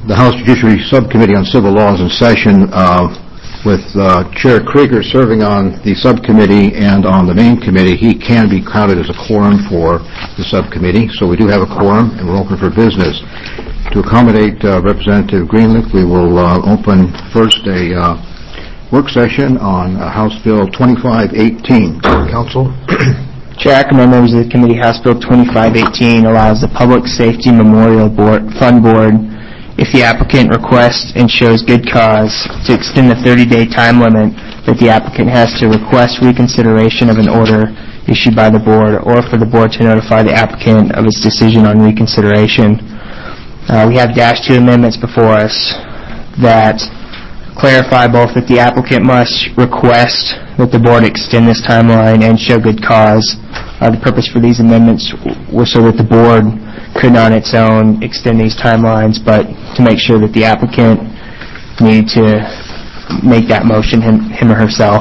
The House Judiciary Subcommittee on Civil Law is in session with Chair Krieger serving on the subcommittee and on the main committee. He can be counted as a quorum for the subcommittee, so we do have a quorum and we're open for business. To accommodate Representative Greenleaf, we will open first a work session on House Bill 2518. Council? Chair Ackerman, members of the committee, House Bill 2518 allows the Public Safety Memorial Fund Board, if the applicant requests and shows good cause, to extend the 30-day time limit that the applicant has to request reconsideration of an order issued by the board, or for the board to notify the applicant of its decision on reconsideration. We have -2 amendments before us that clarify both that the applicant must request that the board extend this timeline and show good cause. The purpose for these amendments was so that the board could on its own extend these timelines, but to make sure that the applicant needed to make that motion him or herself.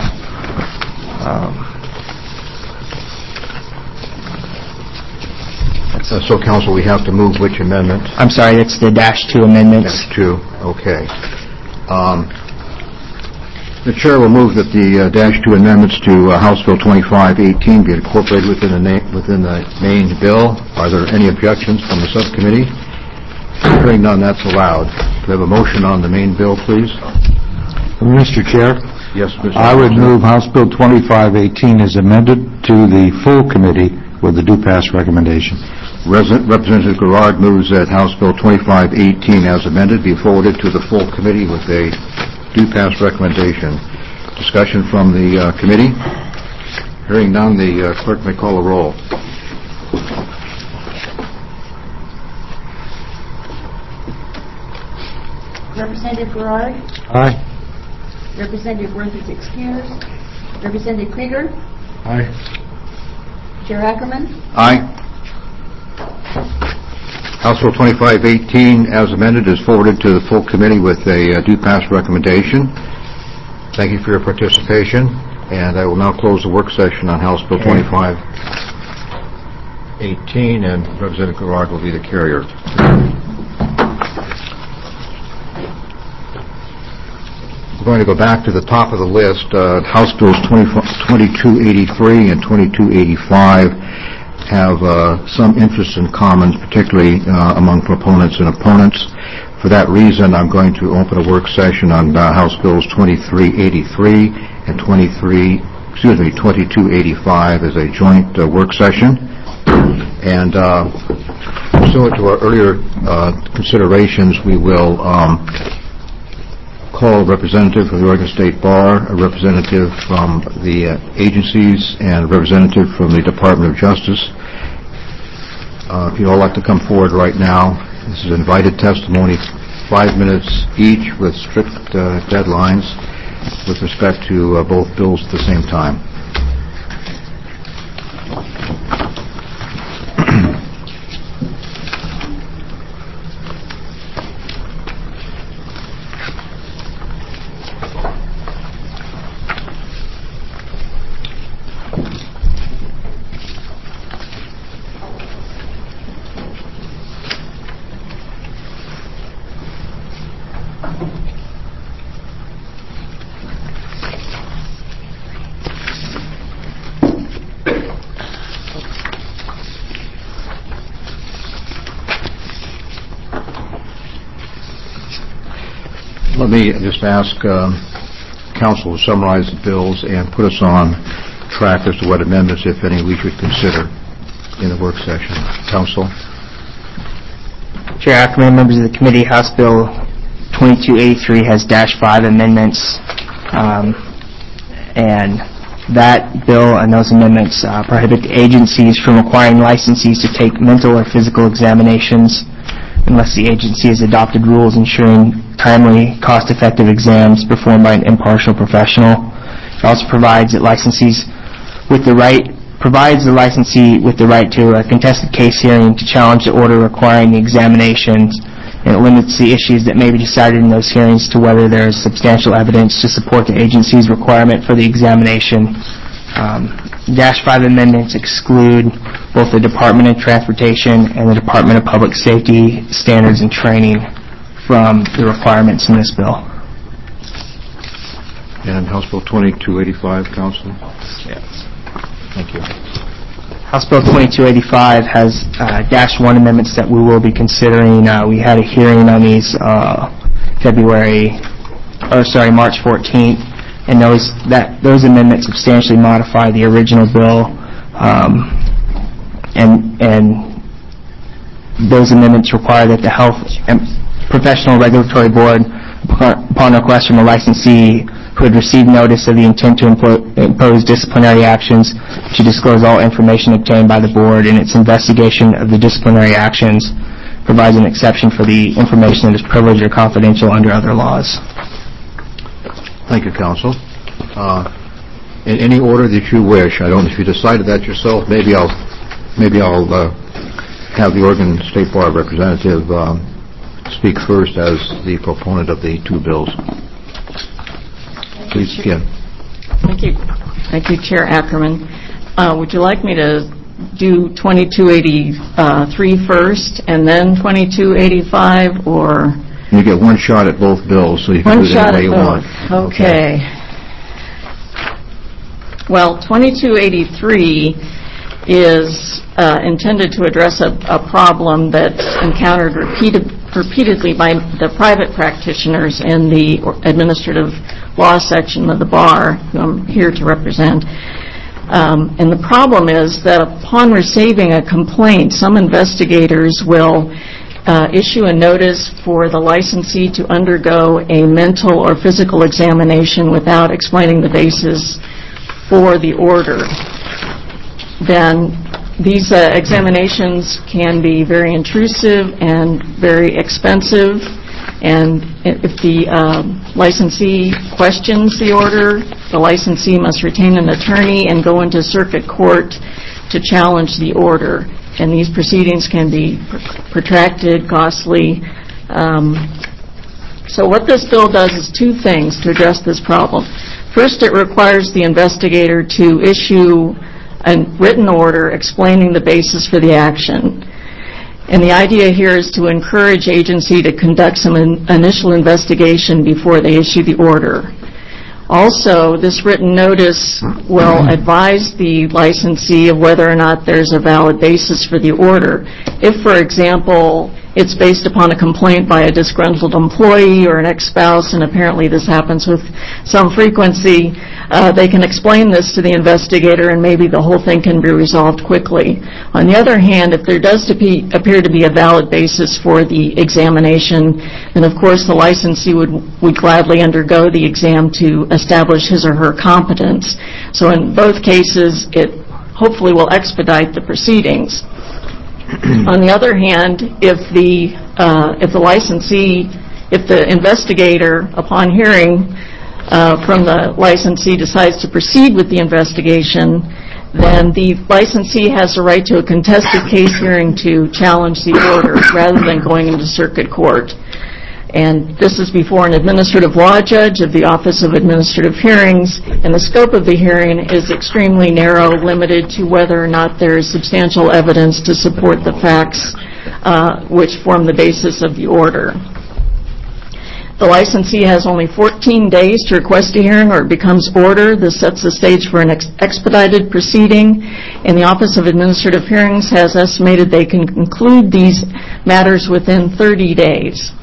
So, Council, we have to move which amendment? I'm sorry, that's the -2 amendments. -2, okay. The Chair will move that the -2 amendments to House Bill 2518 be incorporated within the main bill. Are there any objections from the subcommittee? Hearing none, that's allowed. Do we have a motion on the main bill, please? Mr. Chair? Yes, Mr. I would move House Bill 2518 as amended to the full committee with the due pass recommendation. Representative Garrard moves that House Bill 2518 as amended be forwarded to the full committee with a due pass recommendation. Discussion from the committee? Hearing none, the clerk may call a roll. Representative Garrard? Aye. Representative Worth is excused. Representative Krieger? Aye. Chair Ackerman? Aye. House Bill 2518, as amended, is forwarded to the full committee with a due pass recommendation. Thank you for your participation, and I will now close the work session on House Bill 2518, and Representative Garrard will be the carrier. We're going to go back to the top of the list. House Bills 2283 and 2285 have some interest in common, particularly among proponents and opponents. For that reason, I'm going to open a work session on House Bills 2383 and 2285 as a joint work session. And pursuant to our earlier considerations, we will call a representative from the Oregon State Bar, a representative from the agencies, and a representative from the Department of Justice. If you'd all like to come forward right now, this is invited testimony, 5 minutes each with strict deadlines with respect to both bills at the same time. Let me just ask Council to summarize the bills and put us on track as to what amendments, if any, we should consider in the work session. Council? Chair Ackerman, members of the committee, House Bill 2283 has -5 amendments, and that bill and those amendments prohibit the agencies from requiring licensees to take mental or physical examinations unless the agency has adopted rules ensuring timely, cost-effective exams performed by an impartial professional. It also provides the licensee with the right to a contested case hearing to challenge the order requiring the examinations, and it limits the issues that may be decided in those hearings to whether there is substantial evidence to support the agency's requirement for the examination. -5 amendments exclude both the Department of Transportation and the Department of Public Safety standards and training from the requirements in this bill. And House Bill 2285, Councilor? Yes. Thank you. House Bill 2285 has -1 amendments that we will be considering. We had a hearing on these March 14th, and those amendments substantially modify the original bill, and those amendments require that the Health and Professional Regulatory Board, upon request from a licensee who had received notice of the intent to impose disciplinary actions, to disclose all information obtained by the board in its investigation of the disciplinary actions, provides an exception for the information that is privileged or confidential under other laws. Thank you, Counsel. In any order that you wish. I don't know if you decided that yourself. Maybe I'll have the Oregon State Bar representative speak first as the proponent of the two bills. Please begin. Thank you. Thank you, Chair Ackerman. Would you like me to do 2283 first and then 2285, or? You get one shot at both bills, so you can do it any way you want. Okay. Well, 2283 is intended to address a problem that's encountered repeatedly by the private practitioners in the administrative law section of the bar, who I'm here to represent. And the problem is that upon receiving a complaint, some investigators will issue a notice for the licensee to undergo a mental or physical examination without explaining the basis for the order. Then these examinations can be very intrusive and very expensive, and if the licensee questions the order, the licensee must retain an attorney and go into circuit court to challenge the order. And these proceedings can be protracted, costly. So what this bill does is two things to address this problem. First, it requires the investigator to issue a written order explaining the basis for the action. And the idea here is to encourage agency to conduct some initial investigation before they issue the order. Also, this written notice will advise the licensee of whether or not there's a valid basis for the order. If, for example, it's based upon a complaint by a disgruntled employee or an ex-spouse, and apparently this happens with some frequency, they can explain this to the investigator and maybe the whole thing can be resolved quickly. On the other hand, if there does appear to be a valid basis for the examination, then of course the licensee would gladly undergo the exam to establish his or her competence. So in both cases, it hopefully will expedite the proceedings. On the other hand, if the investigator, upon hearing from the licensee, decides to proceed with the investigation, then the licensee has a right to a contested case hearing to challenge the order rather than going into circuit court. And this is before an administrative law judge of the Office of Administrative Hearings, and the scope of the hearing is extremely narrow, limited to whether or not there is substantial evidence to support the facts which form the basis of the order. The licensee has only 14 days to request a hearing or it becomes order. This sets the stage for an expedited proceeding, and the Office of Administrative Hearings has estimated they can conclude these matters within 30 days.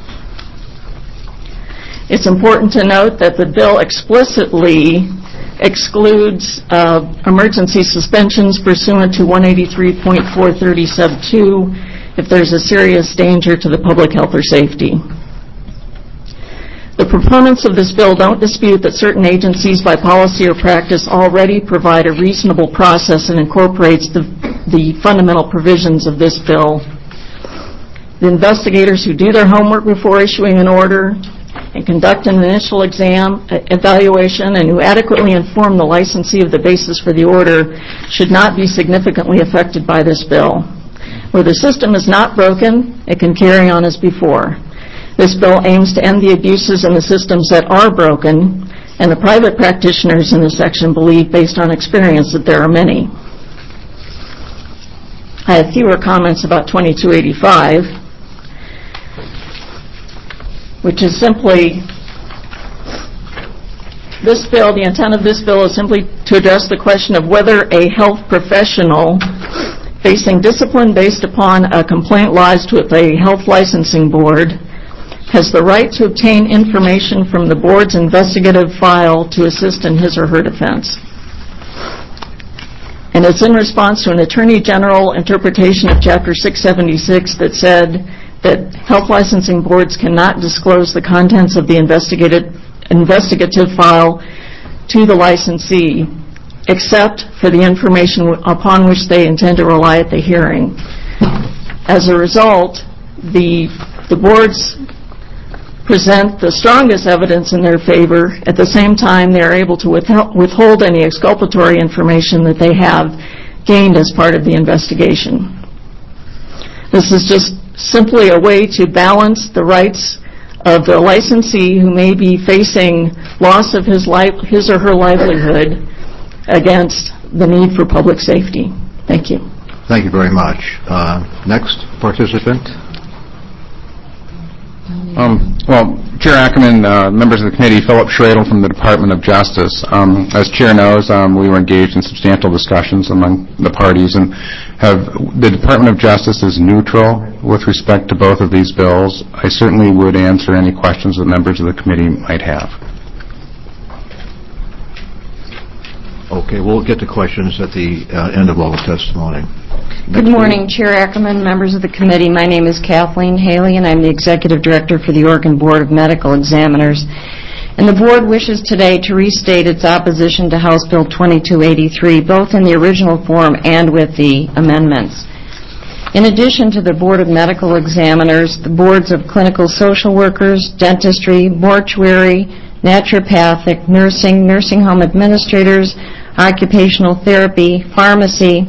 It's important to note that the bill explicitly excludes emergency suspensions pursuant to 183.430 sub 2 if there's a serious danger to the public health or safety. The proponents of this bill don't dispute that certain agencies by policy or practice already provide a reasonable process and incorporates the fundamental provisions of this bill. The investigators who do their homework before issuing an order and conduct an initial evaluation and who adequately inform the licensee of the basis for the order should not be significantly affected by this bill. Where the system is not broken, it can carry on as before. This bill aims to end the abuses in the systems that are broken, and the private practitioners in this section believe, based on experience, that there are many. I have fewer comments about 2285. which is simply, this bill, the intent of this bill is simply to address the question of whether a health professional facing discipline based upon a complaint lodged with a health licensing board has the right to obtain information from the board's investigative file to assist in his or her defense. And it's in response to an Attorney General interpretation of Chapter 676 that said that health licensing boards cannot disclose the contents of the investigative file to the licensee except for the information upon which they intend to rely at the hearing. As a result, the boards present the strongest evidence in their favor. At the same time, they are able to withhold any exculpatory information that they have gained as part of the investigation. This is just simply a way to balance the rights of the licensee who may be facing loss of his or her livelihood against the need for public safety. Thank you. Thank you very much. Next participant. Well, Chair Ackerman, members of the committee, Philip Schradel from the Department of Justice. As Chair knows, we were engaged in substantial discussions among the parties, and the Department of Justice is neutral with respect to both of these bills. I certainly would answer any questions that members of the committee might have. Okay, we'll get to questions at the end of all the testimony. Good morning, Chair Ackerman, members of the committee. My name is Kathleen Haley, and I'm the Executive Director for the Oregon Board of Medical Examiners. And the Board wishes today to restate its opposition to House Bill 2283, both in the original form and with the amendments. In addition to the Board of Medical Examiners, the boards of clinical social workers, dentistry, mortuary, naturopathic, nursing home administrators, occupational therapy, pharmacy,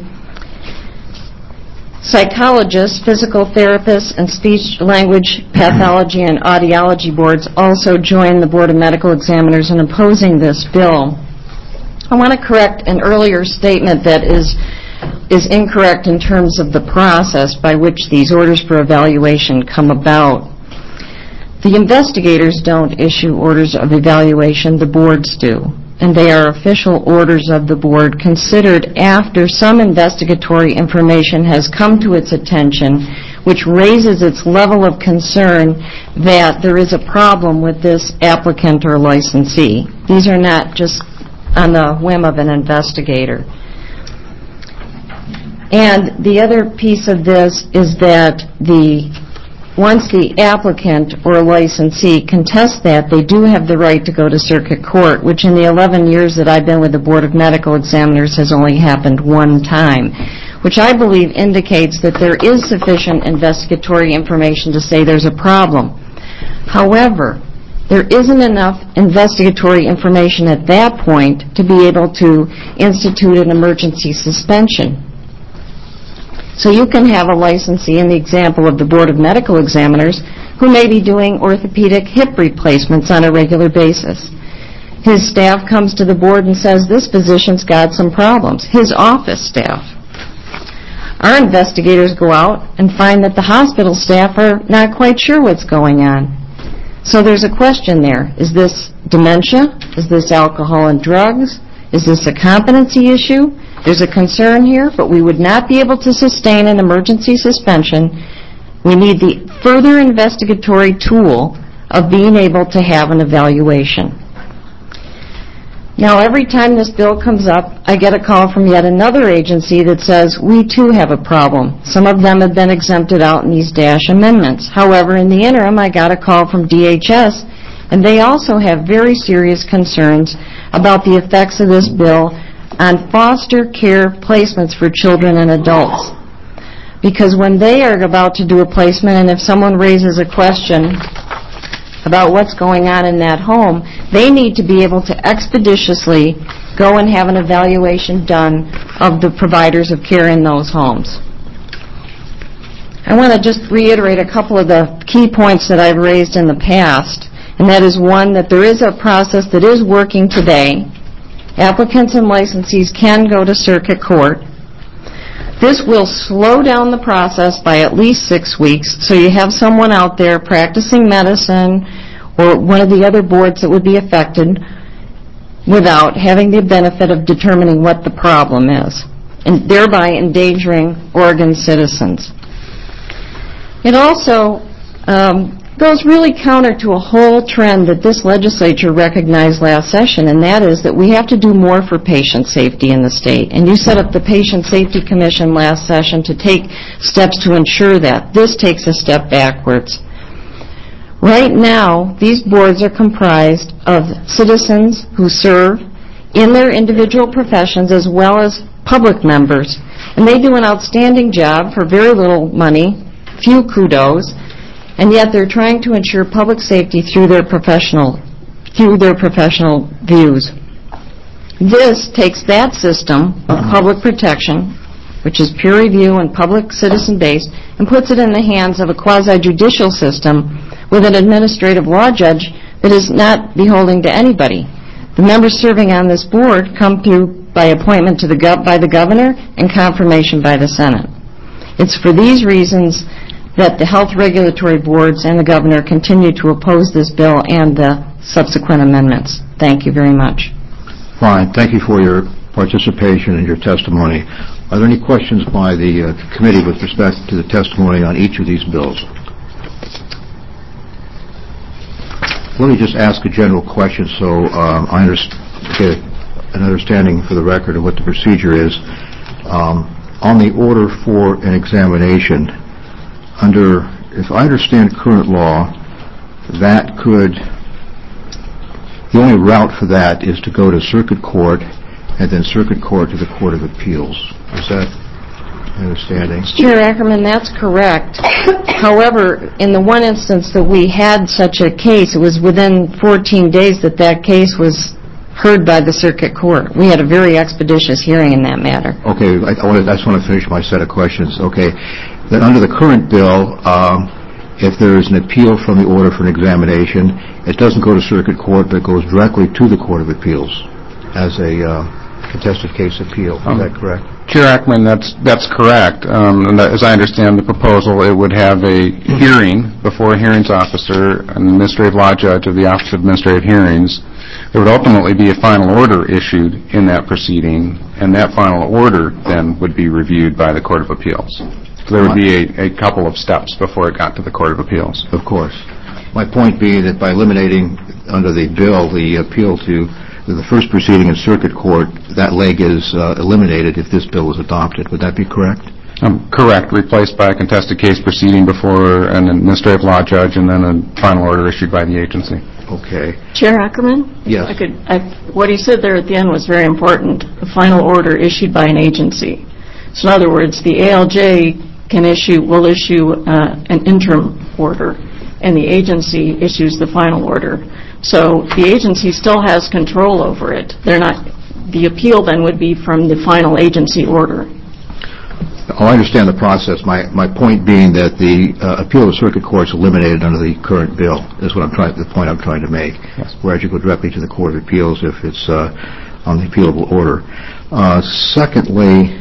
psychologists, physical therapists, and speech-language pathology and audiology boards also join the Board of Medical Examiners in opposing this bill. I want to correct an earlier statement that is incorrect in terms of the process by which these orders for evaluation come about. The investigators don't issue orders of evaluation, the boards do. And they are official orders of the board considered after some investigatory information has come to its attention, which raises its level of concern that there is a problem with this applicant or licensee. These are not just on the whim of an investigator. And the other piece of this is that once the applicant or licensee contests that, they do have the right to go to circuit court, which in the 11 years that I've been with the Board of Medical Examiners has only happened one time, which I believe indicates that there is sufficient investigatory information to say there's a problem. However, there isn't enough investigatory information at that point to be able to institute an emergency suspension. So you can have a licensee, in the example of the Board of Medical Examiners, who may be doing orthopedic hip replacements on a regular basis. His staff comes to the board and says, this physician's got some problems, his office staff. Our investigators go out and find that the hospital staff are not quite sure what's going on. So there's a question there. Is this dementia? Is this alcohol and drugs? Is this a competency issue? There's a concern here, but we would not be able to sustain an emergency suspension. We need the further investigatory tool of being able to have an evaluation. Now, every time this bill comes up, I get a call from yet another agency that says, we too have a problem. Some of them have been exempted out in these DASH amendments. However, in the interim, I got a call from DHS, and they also have very serious concerns about the effects of this bill on foster care placements for children and adults. Because when they are about to do a placement, and if someone raises a question about what's going on in that home, they need to be able to expeditiously go and have an evaluation done of the providers of care in those homes. I want to just reiterate a couple of the key points that I've raised in the past, and that is one, that there is a process that is working today. Applicants and licensees can go to circuit court. This will slow down the process by at least 6 weeks, so you have someone out there practicing medicine or one of the other boards that would be affected without having the benefit of determining what the problem is, and thereby endangering Oregon citizens. It also goes really counter to a whole trend that this legislature recognized last session, and that is that we have to do more for patient safety in the state. And you set up the Patient Safety Commission last session to take steps to ensure that. This takes a step backwards. Right now, these boards are comprised of citizens who serve in their individual professions as well as public members. And they do an outstanding job for very little money, few kudos, and yet they're trying to ensure public safety through their professional views. This takes that system of public protection, which is peer review and public citizen-based, and puts it in the hands of a quasi-judicial system with an administrative law judge that is not beholden to anybody. The members serving on this board come through by appointment by the governor and confirmation by the Senate. It's for these reasons that the health regulatory boards and the governor continue to oppose this bill and the subsequent amendments. Thank you very much. Fine. Thank you for your participation and your testimony. Are there any questions by the committee with respect to the testimony on each of these bills? Let me just ask a general question so I get an understanding for the record of what the procedure is. On the order for an examination, if I understand current law, the only route for that is to go to circuit court and then circuit court to the Court of Appeals. Is that understanding? Chair Ackerman, that's correct. However, in the one instance that we had such a case, it was within 14 days that case was heard by the circuit court. We had a very expeditious hearing in that matter. Okay, I just want to finish my set of questions. Okay, then under the current bill, if there is an appeal from the order for an examination, it doesn't go to circuit court, but it goes directly to the Court of Appeals as a contested case appeal. Is that correct? Chair Ackerman, that's correct. And as I understand the proposal, it would have a hearing before a hearings officer, an administrative law judge of the Office of Administrative Hearings. There would ultimately be a final order issued in that proceeding, and that final order then would be reviewed by the Court of Appeals. So there would be a couple of steps before it got to the Court of Appeals. Of course. My point being that by eliminating under the bill the appeal to the first proceeding in circuit court, that leg is eliminated if this bill is adopted. Would that be correct? Correct. Replaced by a contested case proceeding before an administrative law judge and then a final order issued by the agency. Okay. Chair Ackerman? Yes. What he said there at the end was very important. The final order issued by an agency. So in other words, the ALJ will issue an interim order, and the agency issues the final order. So the agency still has control over it. The appeal then would be from the final agency order. Oh, I understand the process. My point being that the appeal to circuit court is eliminated under the current bill is the point I'm trying to make. Yes. Whereas you go directly to the Court of Appeals if it's on the appealable order. Secondly,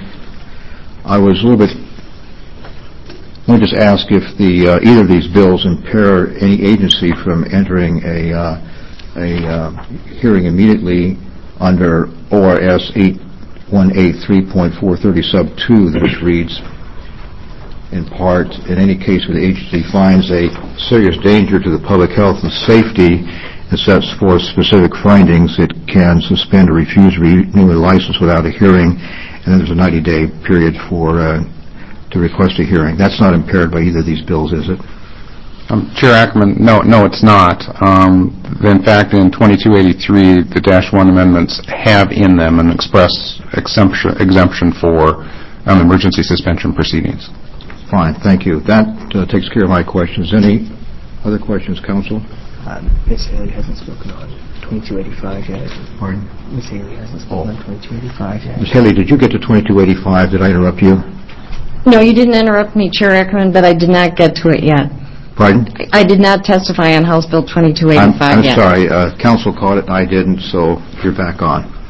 let me just ask if either of these bills impair any agency from entering a hearing immediately under ORS 8183.430 sub 2, which reads, in part, in any case where the agency finds a serious danger to the public health and safety and sets forth specific findings, it can suspend or refuse renewing a license without a hearing, and then there's a 90-day period to request a hearing. That's not impaired by either of these bills, is it? Chair Ackerman, no, it's not. In fact, in 2283, the -1 amendments have in them an express exemption for emergency suspension proceedings. Fine, thank you. That takes care of my questions. Any other questions, Counsel? Ms. Haley hasn't spoken on 2285 yet. Pardon? Ms. Haley hasn't spoken on 2285 yet. Ms. Haley, did you get to 2285? Did I interrupt you? No, you didn't interrupt me, Chair Ackerman, but I did not get to it yet. Pardon? I did not testify on House Bill 2285 I'm yet. sorry. Counsel caught it and I didn't, so you're back on.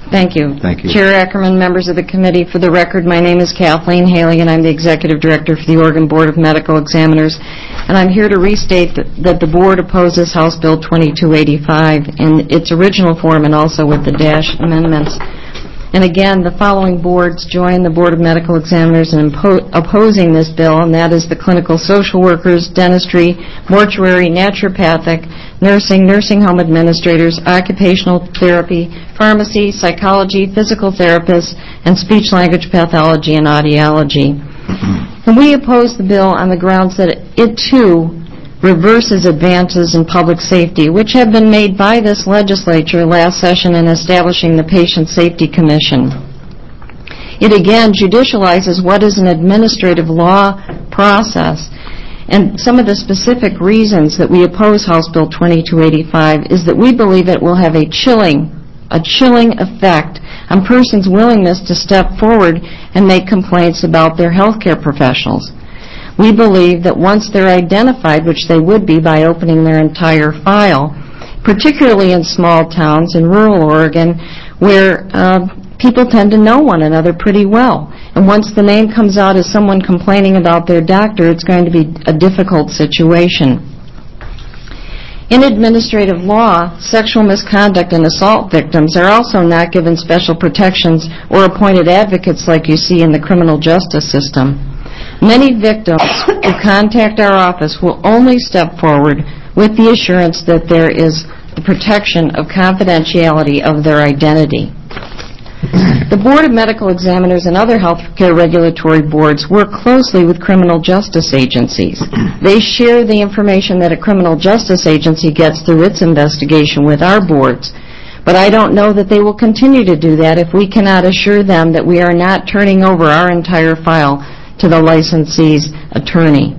Thank you. Thank you. Chair Ackerman, members of the committee, for the record, my name is Kathleen Haley, and I'm the Executive Director for the Oregon Board of Medical Examiners. And I'm here to restate that the Board opposes House Bill 2285 in its original form and also with the dash amendments. And again, the following boards join the Board of Medical Examiners in opposing this bill, and that is the clinical social workers, dentistry, mortuary, naturopathic, nursing home administrators, occupational therapy, pharmacy, psychology, physical therapists, and speech-language pathology and audiology. And we oppose the bill on the grounds that it, too, reverses advances in public safety, which have been made by this legislature last session in establishing the Patient Safety Commission. It again judicializes what is an administrative law process. And some of the specific reasons that we oppose House Bill 2285 is that we believe it will have a chilling effect on persons' willingness to step forward and make complaints about their healthcare professionals. We believe that once they're identified, which they would be by opening their entire file, particularly in small towns in rural Oregon where people tend to know one another pretty well. And once the name comes out as someone complaining about their doctor, it's going to be a difficult situation. In administrative law, sexual misconduct and assault victims are also not given special protections or appointed advocates like you see in the criminal justice system. Many victims who contact our office will only step forward with the assurance that there is the protection of confidentiality of their identity. The Board of Medical Examiners and other healthcare regulatory boards work closely with criminal justice agencies. They share the information that a criminal justice agency gets through its investigation with our boards. But I don't know that they will continue to do that if we cannot assure them that we are not turning over our entire file to the licensee's attorney.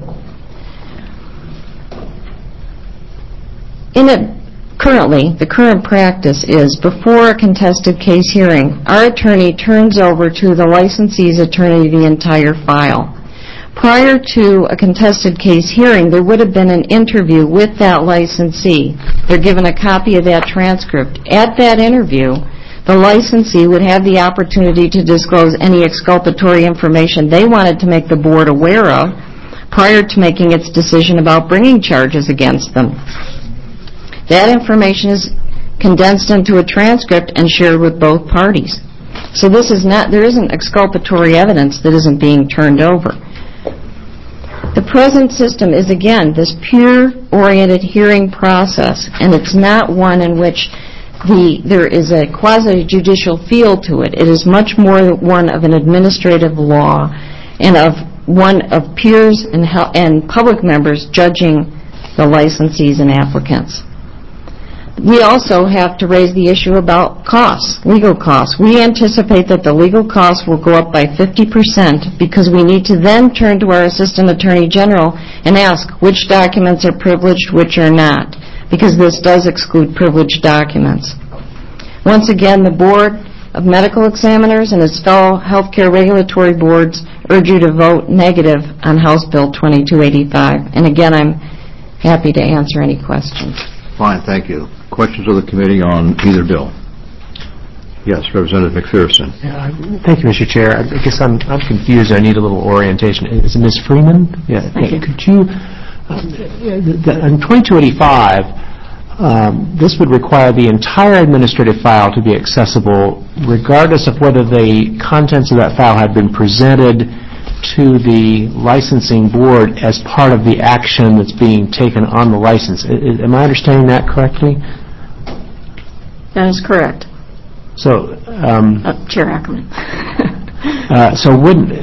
Currently, the current practice is before a contested case hearing, our attorney turns over to the licensee's attorney the entire file. Prior to a contested case hearing, there would have been an interview with that licensee. They're given a copy of that transcript. At that interview, the licensee would have the opportunity to disclose any exculpatory information they wanted to make the board aware of prior to making its decision about bringing charges against them. That information is condensed into a transcript and shared with both parties. So there isn't exculpatory evidence that isn't being turned over. The present system is, again, this peer-oriented hearing process, and it's not one in which there is a quasi-judicial feel to it. It is much more one of an administrative law and of one of peers and public members judging the licensees and applicants. We also have to raise the issue about costs, legal costs. We anticipate that the legal costs will go up by 50% because we need to then turn to our Assistant Attorney General and ask which documents are privileged, which are not, because this does exclude privileged documents. Once again, the Board of Medical Examiners and its fellow healthcare regulatory boards urge you to vote negative on House Bill 2285. And again, I'm happy to answer any questions. Fine, thank you. Questions of the committee on either bill? Yes, Representative McPherson. Thank you, Mr. Chair. I guess I'm confused. I need a little orientation. Is it Ms. Freeman? Yeah. Thank you. Could you, in 2285, this would require the entire administrative file to be accessible regardless of whether the contents of that file had been presented to the licensing board as part of the action that's being taken on the license. Am I understanding that correctly? That is correct. So, Chair Ackerman. So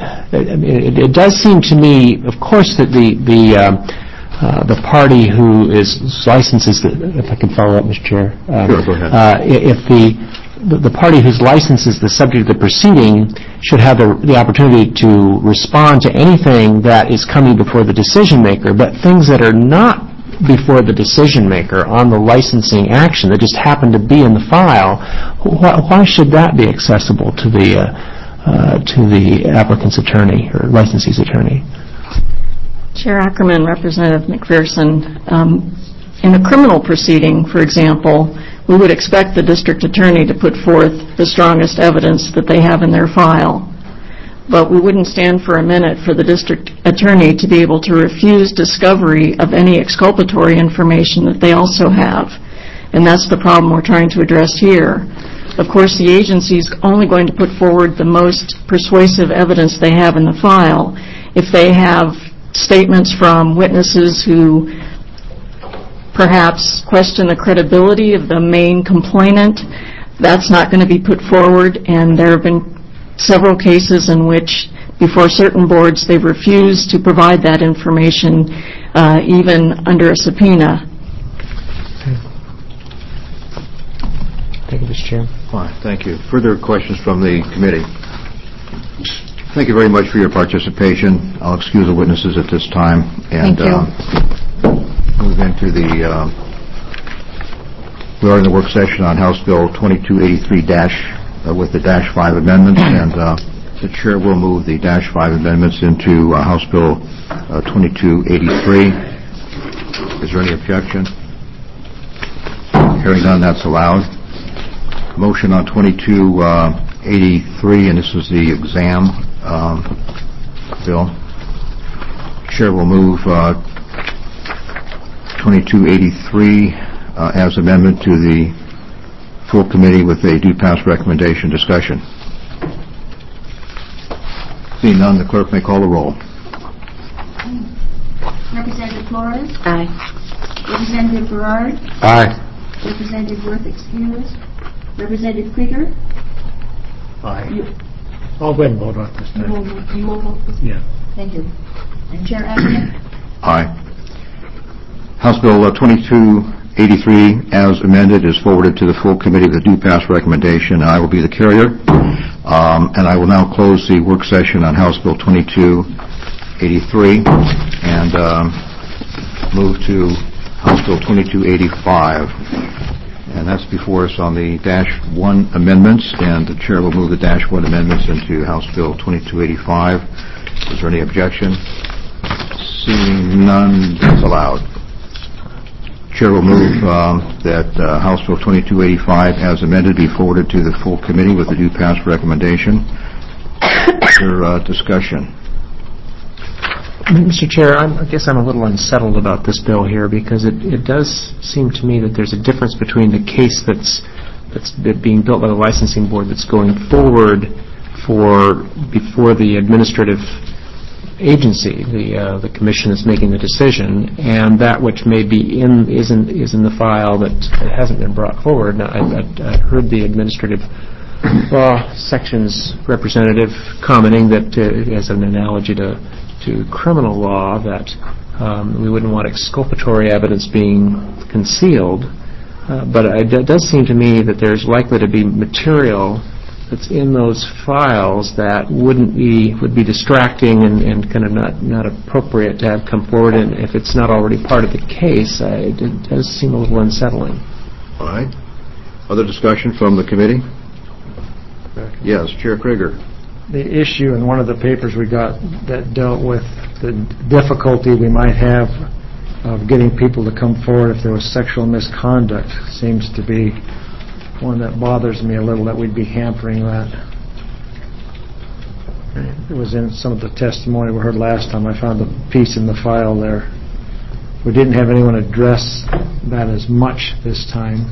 it does seem to me, of course, that the party who licenses, if I can follow up, Mr. Chair. Sure, go ahead. If the party whose license is the subject of the proceeding should have the opportunity to respond to anything that is coming before the decision maker, but things that are not before the decision maker on the licensing action that just happen to be in the file, why should that be accessible to the applicant's attorney or licensee's attorney? Chair Ackerman, Representative McPherson, in a criminal proceeding, for example, we would expect the district attorney to put forth the strongest evidence that they have in their file. But we wouldn't stand for a minute for the district attorney to be able to refuse discovery of any exculpatory information that they also have. And that's the problem we're trying to address here. Of course, the agency's only going to put forward the most persuasive evidence they have in the file. If they have statements from witnesses who perhaps question the credibility of the main complainant, that's not going to be put forward, and there have been several cases in which, before certain boards, they've refused to provide that information, even under a subpoena. Thank you, Mr. Chairman. Fine, thank you. Further questions from the committee? Thank you very much for your participation. I'll excuse the witnesses at this time. And, Thank you. Move into the... we are in the work session on House Bill 2283- with the -5 amendments, and the chair will move the -5 amendments into House Bill 2283. Is there any objection? Hearing none, that's allowed. Motion on 2283, and this is the exam bill. Chair will move 2283 as amendment to the full committee with a due pass recommendation. Discussion. Seeing none, the clerk may call the roll. Representative Flores? Aye. Representative Berard? Aye. Representative Worth excused. Representative Krieger? Aye. I'll go ahead and vote on this You time. will vote this? Yeah. Thank you. And Chair Ackerman? Aye. House Bill 2283, as amended, is forwarded to the full committee with a due pass recommendation. I will be the carrier. And I will now close the work session on House Bill 2283 and move to House Bill 2285. And that's before us on the -1 amendments, and the chair will move the -1 amendments into House Bill 2285. Is there any objection? Seeing none, that's allowed. Chair will move that House Bill 2285, as amended, be forwarded to the full committee with a due pass recommendation. Is there discussion? Mr. Chair, I guess I'm a little unsettled about this bill here because it does seem to me that there's a difference between the case that's being built by the licensing board that's going forward before the administrative agency, the commission that's making the decision, and that which may be is in the file that hasn't been brought forward. Now, I heard the administrative law section's representative commenting that, as an analogy to criminal law, that we wouldn't want exculpatory evidence being concealed. But it does seem to me that there's likely to be material that's in those files that would be distracting and kind of not appropriate to have come forward. And if it's not already part of the case, it does seem a little unsettling. All right. Other discussion from the committee? Yes, Chair Krieger. The issue in one of the papers we got that dealt with the difficulty we might have of getting people to come forward if there was sexual misconduct seems to be one that bothers me a little, that we'd be hampering that. It was in some of the testimony we heard last time. I found a piece in the file there. We didn't have anyone address that as much this time.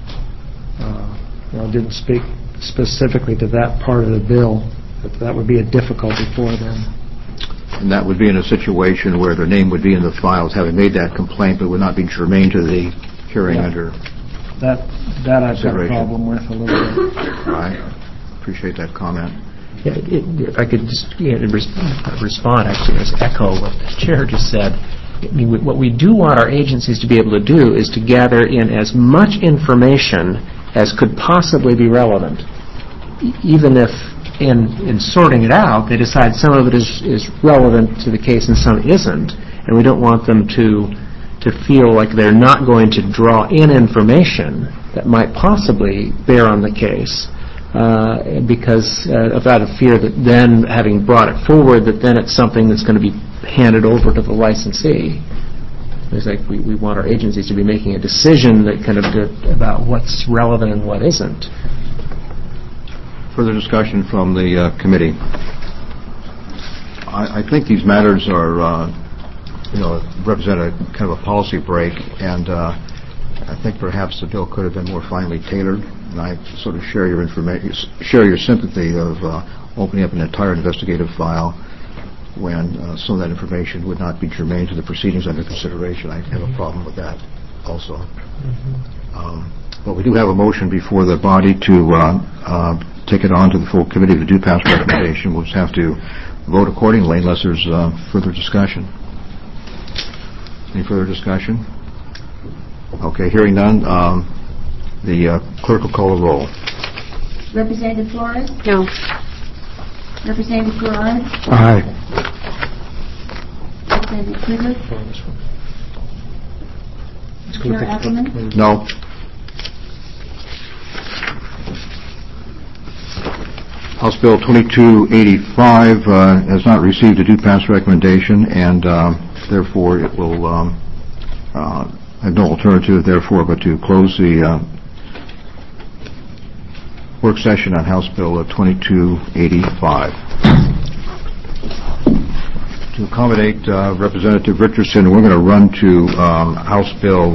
Didn't speak specifically to that part of the bill. That would be a difficulty for them. And that would be in a situation where their name would be in the files, having made that complaint, but would not be germane to the hearing under that I've got a problem with a little bit. Right. Appreciate that comment. Yeah, if I could just respond, actually, as echo what the chair just said. I mean, what we do want our agencies to be able to do is to gather in as much information as could possibly be relevant, even if in sorting it out, they decide some of it is relevant to the case and some isn't, and we don't want them to feel like they're not going to draw in information that might possibly bear on the case because out of fear that then, having brought it forward, that then it's something that's going to be handed over to the licensee. It's like we want our agencies to be making a decision that kind of about what's relevant and what isn't. Further discussion from the committee. I think these matters are, represent a kind of a policy break, and I think perhaps the bill could have been more finely tailored. And I sort of share your sympathy of opening up an entire investigative file when some of that information would not be germane to the proceedings under consideration. I have a problem with that also. But we do have a motion before the body to take it on to the full committee to do pass recommendation. We'll just have to vote accordingly unless there's further discussion. Any further discussion? Okay, hearing none, the clerk will call the roll. Representative Flores? No. Representative Gerard? Aye. Representative Krieger? Chair Ackerman? No. House Bill 2285 has not received a due pass recommendation, and therefore it will have no alternative, therefore, but to close the work session on House Bill 2285. To accommodate Representative Richardson, we're going to run to House Bill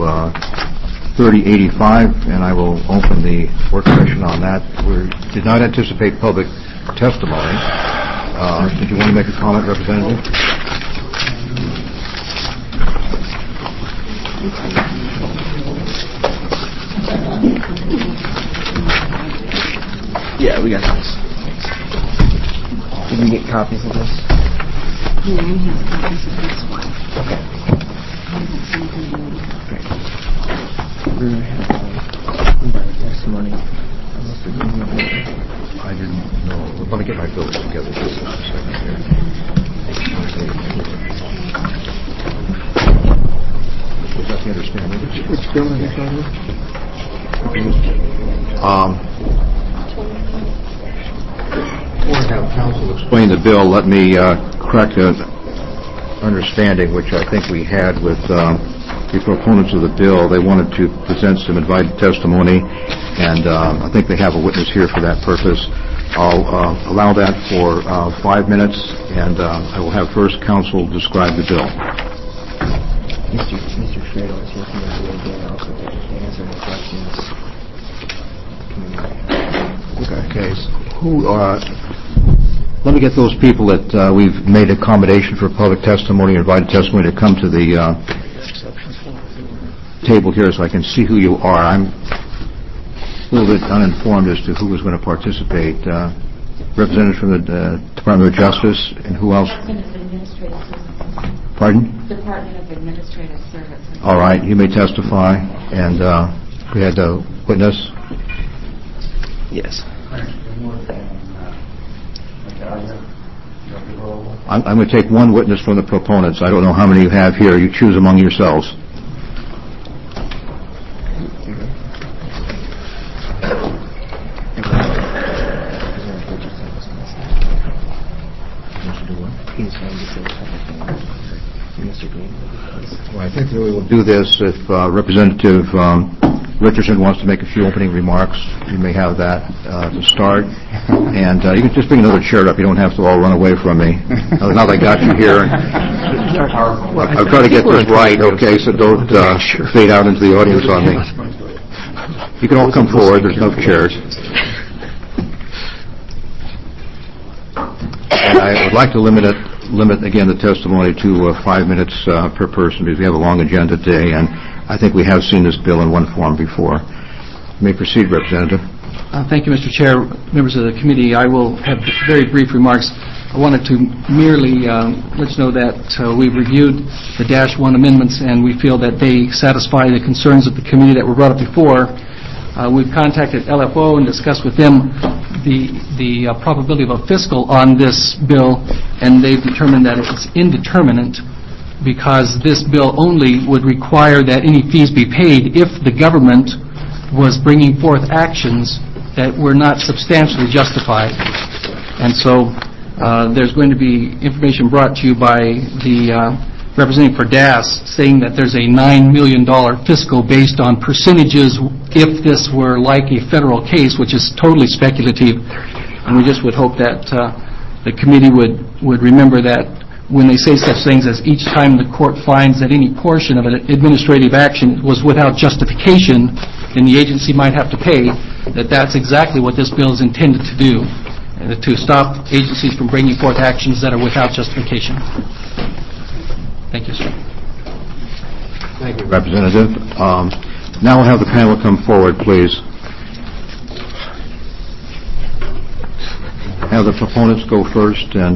3085, and I will open the work session on that. We did not anticipate public testimony. Did you want to make a comment, Representative? Yeah, we got this. Did we get copies of this? Yeah, I have copies of this one. Okay. Great. We're going to have testimony. I didn't know. Let me get my bills together just a second here. Was that the understanding? Which bill are you talking about? Before I have counsel explain the bill, let me correct an understanding which I think we had with the proponents of the bill. They wanted to present some invited testimony, and I think they have a witness here for that purpose. I'll allow that for 5 minutes, and I will have first counsel describe the bill. Mr. Schradel is here from the DOJ also to answer any questions. Okay. Let me get those people that we've made accommodation for public testimony, invited testimony, to come to the table here so I can see who you are. I'm a little bit uninformed as to who was going to participate. Representatives from the Department of Justice, and who else? Department of Administrative Services. Pardon? Department of Administrative Services. All right, you may testify. And we had a witness? Yes. I'm going to take one witness from the proponents. I don't know how many you have here. You choose among yourselves. Well, I think that we will do this if Representative Richardson wants to make a few opening remarks. You may have that to start. And you can just bring another chair up. You don't have to all run away from me. Now that I got you here, I'll try to get this right, okay, so don't fade out into the audience on me. You can all come forward. There's no chairs. And I would like to limit again the testimony to 5 minutes per person, because we have a long agenda today, and I think we have seen this bill in one form before. You may proceed, Representative. Thank you, Mr. Chair. Members of the committee, I will have very brief remarks. I wanted to merely let you know that we've reviewed the Dash 1 amendments, and we feel that they satisfy the concerns of the committee that were brought up before. We've contacted LFO and discussed with them the probability of a fiscal on this bill, and they've determined that it's indeterminate, because this bill only would require that any fees be paid if the government was bringing forth actions that were not substantially justified. And so there's going to be information brought to you by the representing for DAS saying that there's a $9 million fiscal based on percentages if this were like a federal case, which is totally speculative. And we just would hope that the committee would remember that when they say such things as each time the court finds that any portion of an administrative action was without justification, then the agency might have to pay, that's exactly what this bill is intended to do, to stop agencies from bringing forth actions that are without justification. Thank you, sir. Thank you, Representative. Now we'll have the panel come forward, please. Have the proponents go first and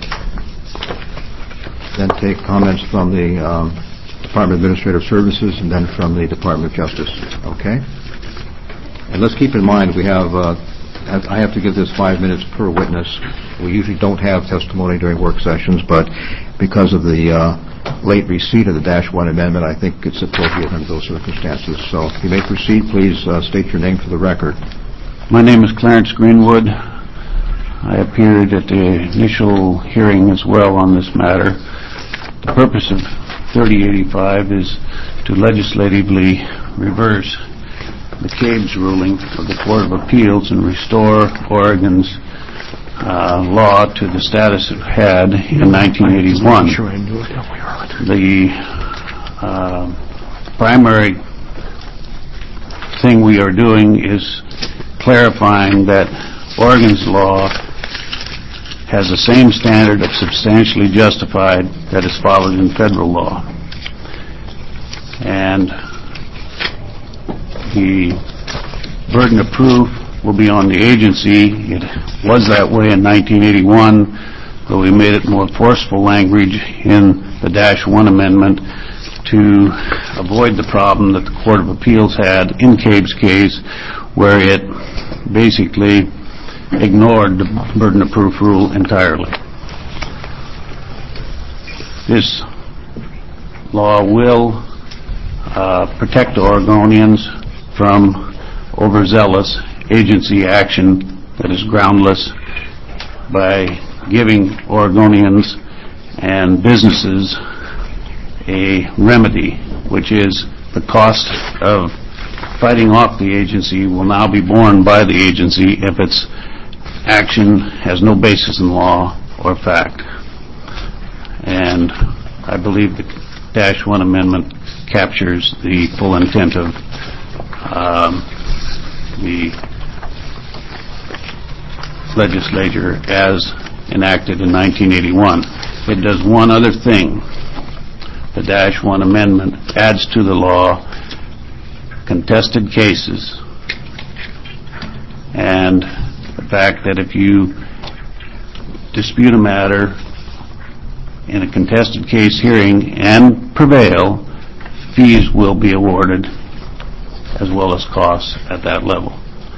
then take comments from the Department of Administrative Services and then from the Department of Justice. Okay? And let's keep in mind we have, I have to give this 5 minutes per witness. We usually don't have testimony during work sessions, but because of the late receipt of the -1 amendment, I think it's appropriate under those circumstances. So if you may proceed, please state your name for the record. My name is Clarence Greenwood. I appeared at the initial hearing as well on this matter. The purpose of 3085 is to legislatively reverse the CABES ruling of the Court of Appeals and restore Oregon's law to the status it had in 1981. The primary thing we are doing is clarifying that Oregon's law has the same standard of substantially justified that is followed in federal law. And the burden of proof will be on the agency. It was that way in 1981, but we made it more forceful language in the -1 amendment to avoid the problem that the Court of Appeals had in CABE's case, where it basically ignored the burden of proof rule entirely. This law will protect Oregonians from overzealous agency action that is groundless by giving Oregonians and businesses a remedy, which is the cost of fighting off the agency will now be borne by the agency if its action has no basis in law or fact. And I believe the -1 amendment captures the full intent of the legislature as enacted in 1981. It does one other thing. The -1 amendment adds to the law contested cases and the fact that if you dispute a matter in a contested case hearing and prevail, fees will be awarded as well as costs at that level.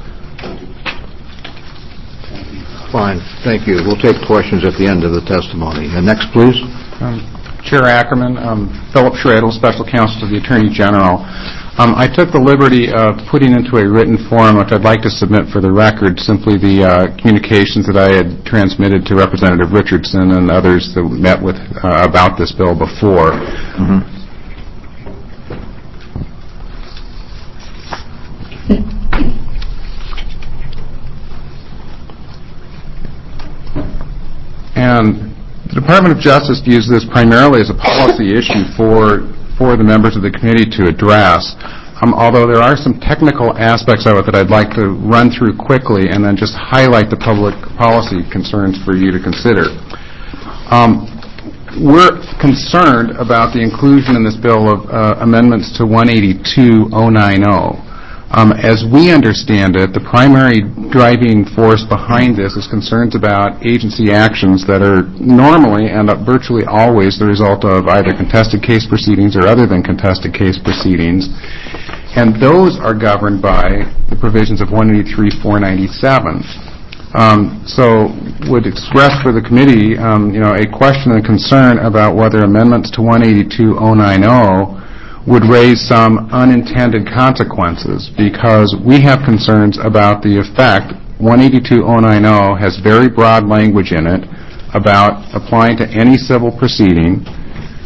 Fine. Thank you. We'll take questions at the end of the testimony. And next, please. Chair Ackerman, Philip Schradel, Special Counsel to the Attorney General. I took the liberty of putting into a written form, which I'd like to submit for the record, simply the communications that I had transmitted to Representative Richardson and others that we met with about this bill before. Mm-hmm. And the Department of Justice views this primarily as a policy issue for the members of the committee to address, although there are some technical aspects of it that I'd like to run through quickly and then just highlight the public policy concerns for you to consider. We're concerned about the inclusion in this bill of amendments to 182.090. As we understand it, the primary driving force behind this is concerns about agency actions that are normally and virtually always the result of either contested case proceedings or other than contested case proceedings. And those are governed by the provisions of 183.497. So would express for the committee, a question and concern about whether amendments to 182.090 would raise some unintended consequences, because we have concerns about the effect. 182.090 has very broad language in it about applying to any civil proceeding.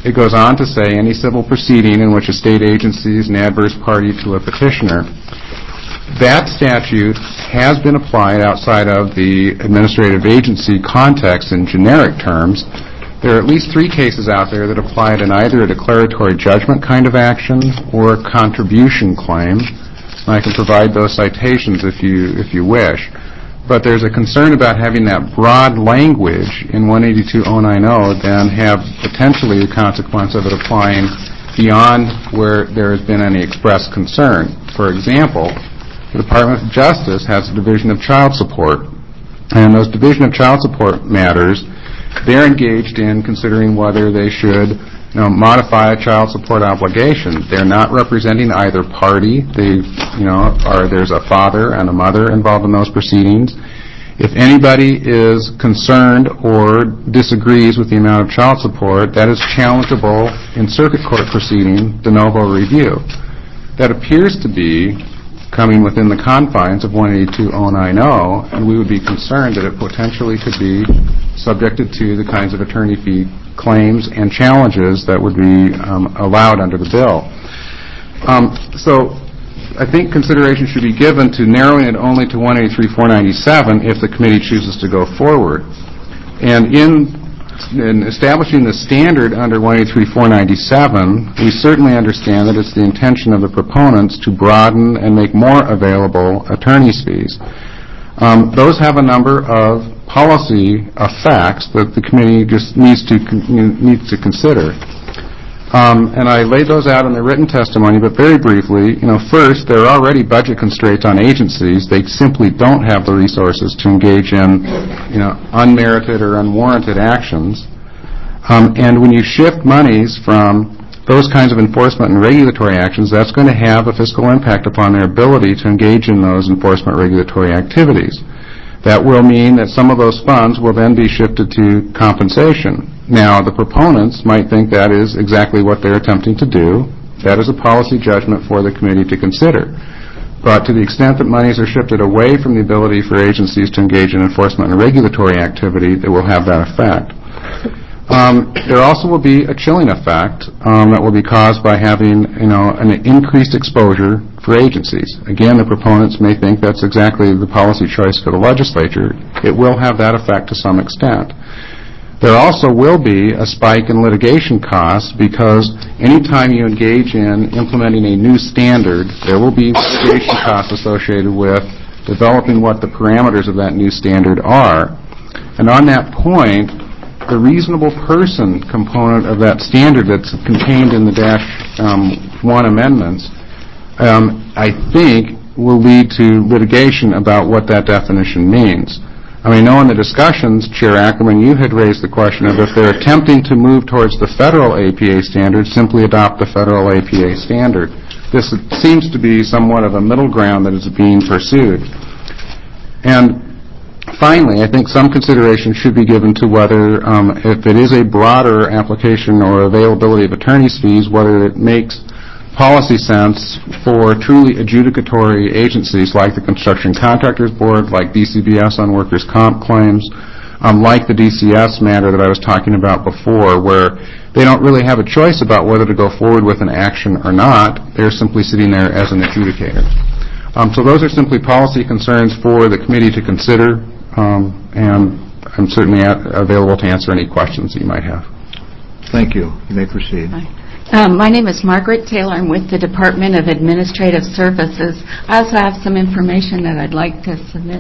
it goes on to say any civil proceeding in which a state agency is an adverse party to a petitioner. That statute has been applied outside of the administrative agency context in generic terms. There are at least 3 cases out there that apply it in either a declaratory judgment kind of action or a contribution claim. I can provide those citations if you wish. But there's a concern about having that broad language in 182.090 then have potentially the consequence of it applying beyond where there has been any express concern. For example, the Department of Justice has a Division of Child Support. And those Division of Child Support matters, they're engaged in considering whether they should modify a child support obligation. They're not representing either party. There's a father and a mother involved in those proceedings. If anybody is concerned or disagrees with the amount of child support, that is challengeable in circuit court proceeding, de novo review. That appears to be coming within the confines of 182.090, and we would be concerned that it potentially could be subjected to the kinds of attorney fee claims and challenges that would be allowed under the bill. So I think consideration should be given to narrowing it only to 183.497 if the committee chooses to go forward. And in establishing the standard under 183.497, we certainly understand that it's the intention of the proponents to broaden and make more available attorney's fees. Those have a number of policy effects that the committee just needs to consider. And I laid those out in the written testimony, but very briefly, first, there are already budget constraints on agencies. They simply don't have the resources to engage in, unmerited or unwarranted actions. And when you shift monies from those kinds of enforcement and regulatory actions, that's going to have a fiscal impact upon their ability to engage in those enforcement regulatory activities. That will mean that some of those funds will then be shifted to compensation. Now, the proponents might think that is exactly what they're attempting to do. That is a policy judgment for the committee to consider. But to the extent that monies are shifted away from the ability for agencies to engage in enforcement and regulatory activity, it will have that effect. There also will be a chilling effect that will be caused by having an increased exposure for agencies. Again, the proponents may think that's exactly the policy choice for the legislature. It will have that effect to some extent. There also will be a spike in litigation costs because anytime you engage in implementing a new standard, there will be litigation costs associated with developing what the parameters of that new standard are. And on that point, the reasonable person component of that standard that's contained in the -1 amendments, I think, will lead to litigation about what that definition means. I know in the discussions, Chair Ackerman, you had raised the question of if they're attempting to move towards the federal APA standard, simply adopt the federal APA standard. This seems to be somewhat of a middle ground that is being pursued. And finally, I think some consideration should be given to whether, if it is a broader application or availability of attorney's fees, whether it makes policy sense for truly adjudicatory agencies like the Construction Contractors Board, like DCBS on workers' comp claims, like the DCS matter that I was talking about before, where they don't really have a choice about whether to go forward with an action or not. They're simply sitting there as an adjudicator. So those are simply policy concerns for the committee to consider, and I'm certainly available to answer any questions that you might have. Thank you. You may proceed. My name is Margaret Taylor. I'm with the Department of Administrative Services. I also have some information that I'd like to submit.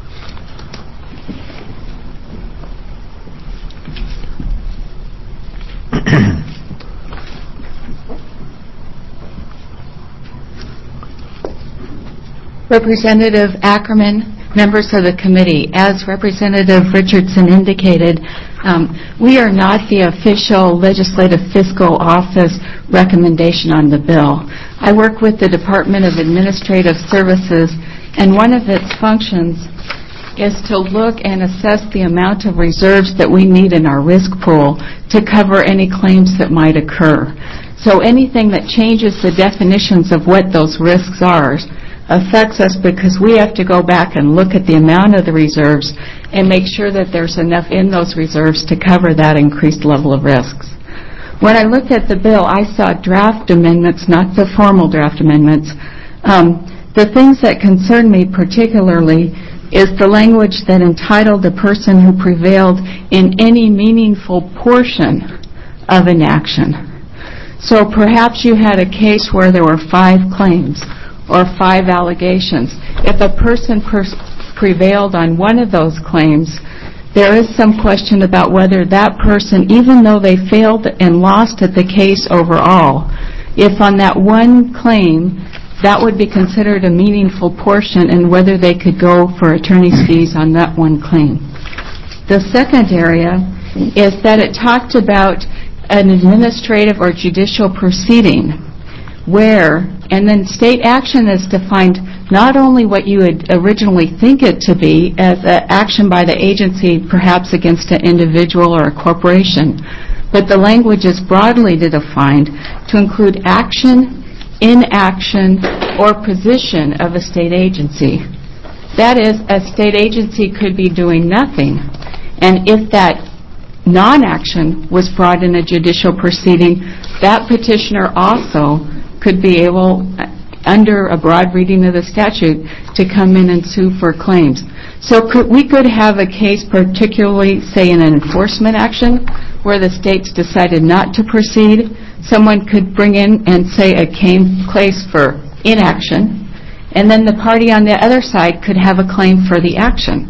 Representative Ackerman, members of the committee, as Representative Richardson indicated, we are not the official Legislative Fiscal Office recommendation on the bill. I work with the Department of Administrative Services, and one of its functions is to look and assess the amount of reserves that we need in our risk pool to cover any claims that might occur. So anything that changes the definitions of what those risks are affects us because we have to go back and look at the amount of the reserves and make sure that there's enough in those reserves to cover that increased level of risks. When I looked at the bill, I saw draft amendments, not the formal draft amendments. The things that concern me particularly is the language that entitled the person who prevailed in any meaningful portion of an action. So perhaps you had a case where there were 5 claims or 5 allegations. If a person prevailed on one of those claims, there is some question about whether that person, even though they failed and lost at the case overall, if on that one claim that would be considered a meaningful portion and whether they could go for attorney's fees on that one claim. The second area is that it talked about an administrative or judicial proceeding where, and then state action is defined not only what you would originally think it to be as an action by the agency perhaps against an individual or a corporation, but the language is broadly defined to include action, inaction, or position of a state agency. That is, a state agency could be doing nothing, and if that non-action was brought in a judicial proceeding, that petitioner also could be able, under a broad reading of the statute, to come in and sue for claims. So we could have a case, particularly, say, in an enforcement action, where the states decided not to proceed. Someone could bring in and say a case for inaction, and then the party on the other side could have a claim for the action.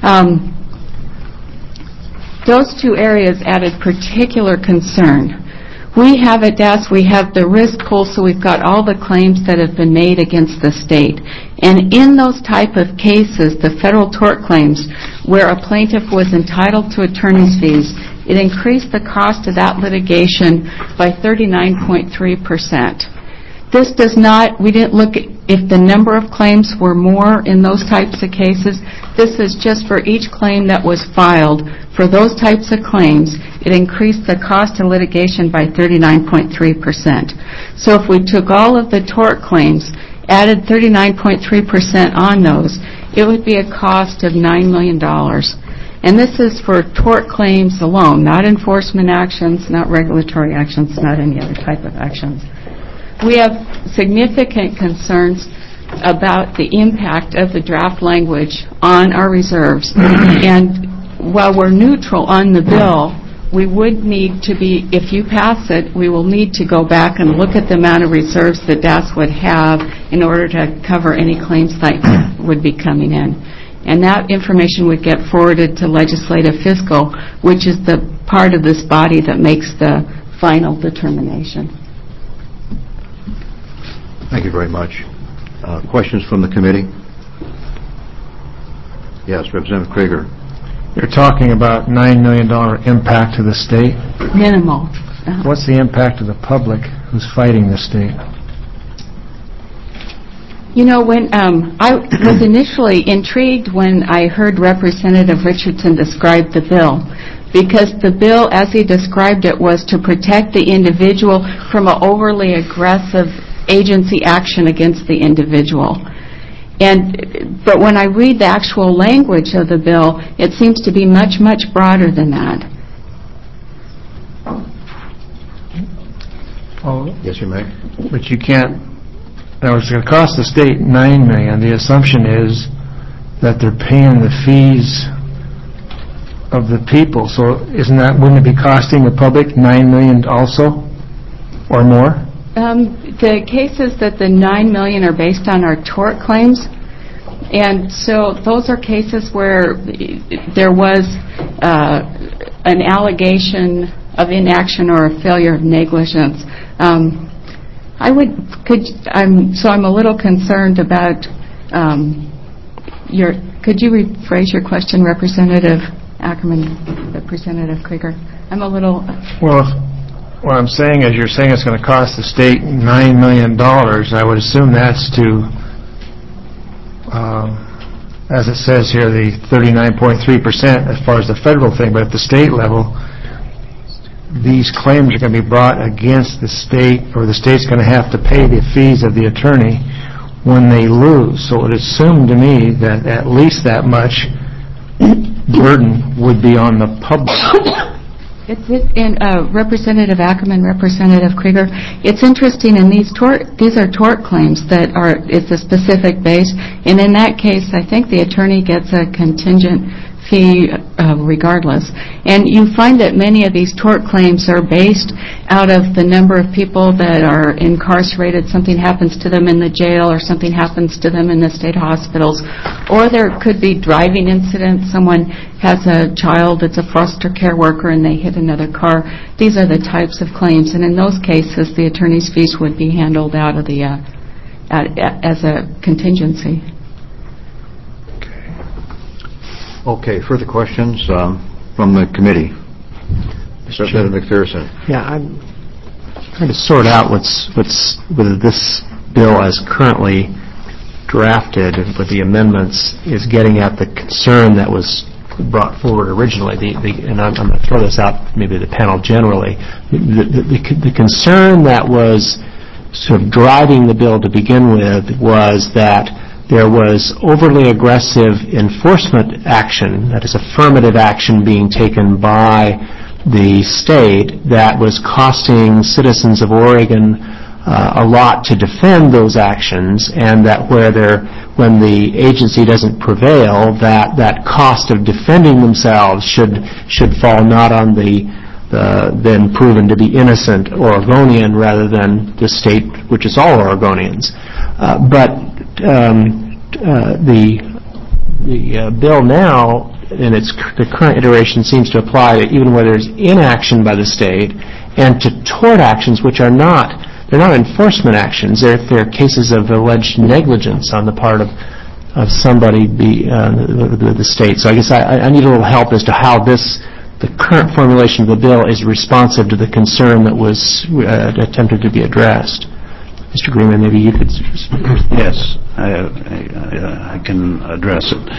Those 2 areas added particular concern. We have at DAS, we have the risk pool, so we've got all the claims that have been made against the state. And in those type of cases, the federal tort claims, where a plaintiff was entitled to attorney's fees, it increased the cost of that litigation by 39.3%. This does not, we didn't look at if the number of claims were more in those types of cases. This is just for each claim that was filed. For those types of claims, it increased the cost of litigation by 39.3%. So if we took all of the tort claims, added 39.3% on those, it would be a cost of $9 million. And this is for tort claims alone, not enforcement actions, not regulatory actions, not any other type of actions. We have significant concerns about the impact of the draft language on our reserves. And while we're neutral on the bill, we would need to be, if you pass it, we will need to go back and look at the amount of reserves that DAS would have in order to cover any claims that would be coming in. And that information would get forwarded to legislative fiscal, which is the part of this body that makes the final determination. Thank you very much. Questions from the committee? Yes, Representative Krieger. You're talking about $9 million impact to the state? Minimal. What's the impact to the public who's fighting the state? You know, when I was initially intrigued when I heard Representative Richardson describe the bill, because the bill, as he described it, was to protect the individual from an overly aggressive agency action against the individual. But when I read the actual language of the bill, it seems to be much, much broader than that. Oh, yes, you may. But you can't. Now, it's going to cost the state $9 million. The assumption is that they're paying the fees of the people. So, wouldn't it be costing the public $9 million also, or more? The cases that the $9 million are based on are tort claims, and so those are cases where there was an allegation of inaction or a failure of negligence. I'm a little concerned about could you rephrase your question, Representative Ackerman, Representative Krieger? I'm a little... Well, what I'm saying is you're saying it's going to cost the state $9 million. I would assume that's to, as it says here, the 39.3% as far as the federal thing. But at the state level, these claims are going to be brought against the state, or the state's going to have to pay the fees of the attorney when they lose. So it would assume to me that at least that much burden would be on the public Representative Ackerman, Representative Krieger, it's interesting, and these are tort claims that it's a specific base, and in that case, I think the attorney gets a contingent fee regardless. And you find that many of these tort claims are based out of the number of people that are incarcerated, something happens to them in the jail, or something happens to them in the state hospitals, or there could be driving incidents, someone has a child that's a foster care worker and they hit another car. These are the types of claims, and in those cases, the attorney's fees would be handled out of the as a contingency. Okay, further questions from the committee? Representative McPherson. Yeah, I'm trying to sort out whether this bill as currently drafted with the amendments is getting at the concern that was brought forward originally. And I'm going to throw this out maybe to the panel generally. The concern that was sort of driving the bill to begin with was that there was overly aggressive enforcement action, that is affirmative action being taken by the state that was costing citizens of Oregon a lot to defend those actions, and that when the agency doesn't prevail, that cost of defending themselves should fall not on the then proven to be innocent Oregonian rather than the state, which is all Oregonians. The bill now, in the current iteration, seems to apply to even where there's inaction by the state and to tort actions, which they're not enforcement actions. They're cases of alleged negligence on the part of somebody, the state. So I guess I need a little help as to how the current formulation of the bill is responsive to the concern that was attempted to be addressed. Mr. Greenman, maybe you could... Yes, I can address it.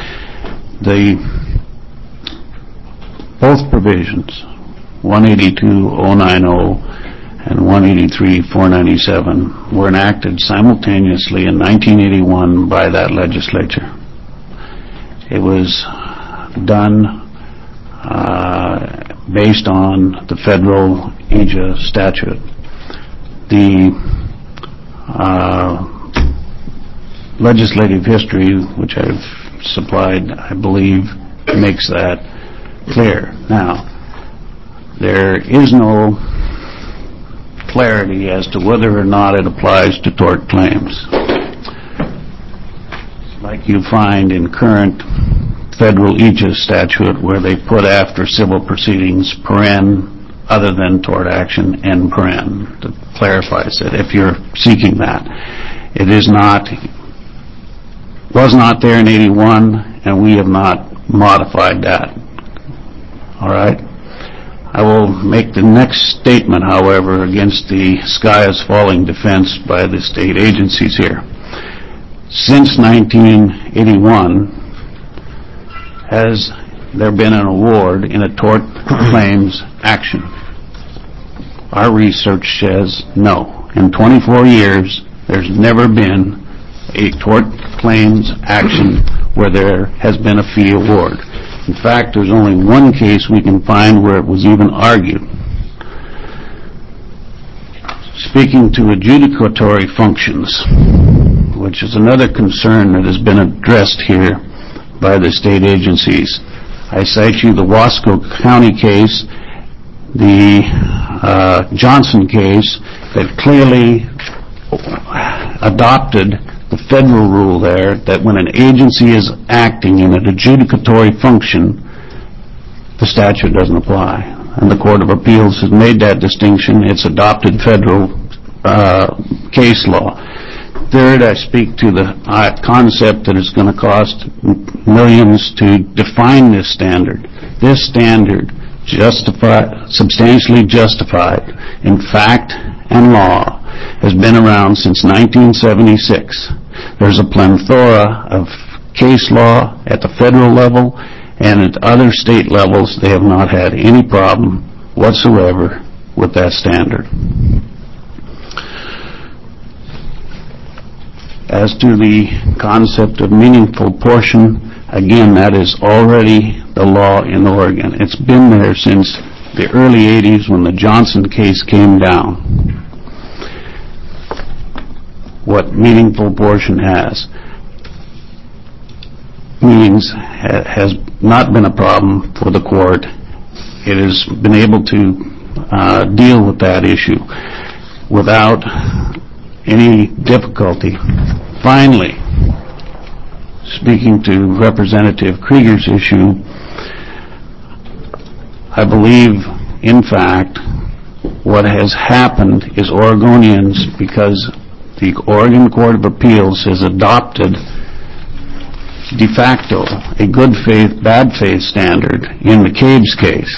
Both provisions, 182.090 and 183.497, were enacted simultaneously in 1981 by that legislature. It was done based on the federal EJA statute. The legislative history, which I've supplied, I believe, makes that clear. Now, there is no clarity as to whether or not it applies to tort claims. Like you find in current federal EJA statute, where they put after civil proceedings, paren, other than tort action, and paren, that clarifies it if you're seeking that. It is not, was not there in 81, and we have not modified that. All right? I will make the next statement, however, against the sky is falling defense by the state agencies here. Since 1981, has there been an award in a tort claims action? Our research says no. In 24 years, there's never been a tort claims action where there has been a fee award. In fact, there's only one case we can find where it was even argued. Speaking to adjudicatory functions, which is another concern that has been addressed here by the state agencies, I cite you the Wasco County case, the Johnson case, that clearly adopted the federal rule there that when an agency is acting in an adjudicatory function, the statute doesn't apply. And the Court of Appeals has made that distinction. It's adopted federal case law. Third, I speak to the concept that it's going to cost millions to define this standard. This standard, substantially justified in fact and law, has been around since 1976. There's a plethora of case law at the federal level, and at other state levels they have not had any problem whatsoever with that standard. As to the concept of meaningful portion, again, that is already the law in Oregon. It's been there since the early 80s when the Johnson case came down, what meaningful abortion means has not been a problem for the court. It has been able to deal with that issue without any difficulty. Finally, speaking to Representative Krieger's issue, I believe, in fact, what has happened is Oregonians, because the Oregon Court of Appeals has adopted de facto a good faith, bad faith standard in McCabe's case,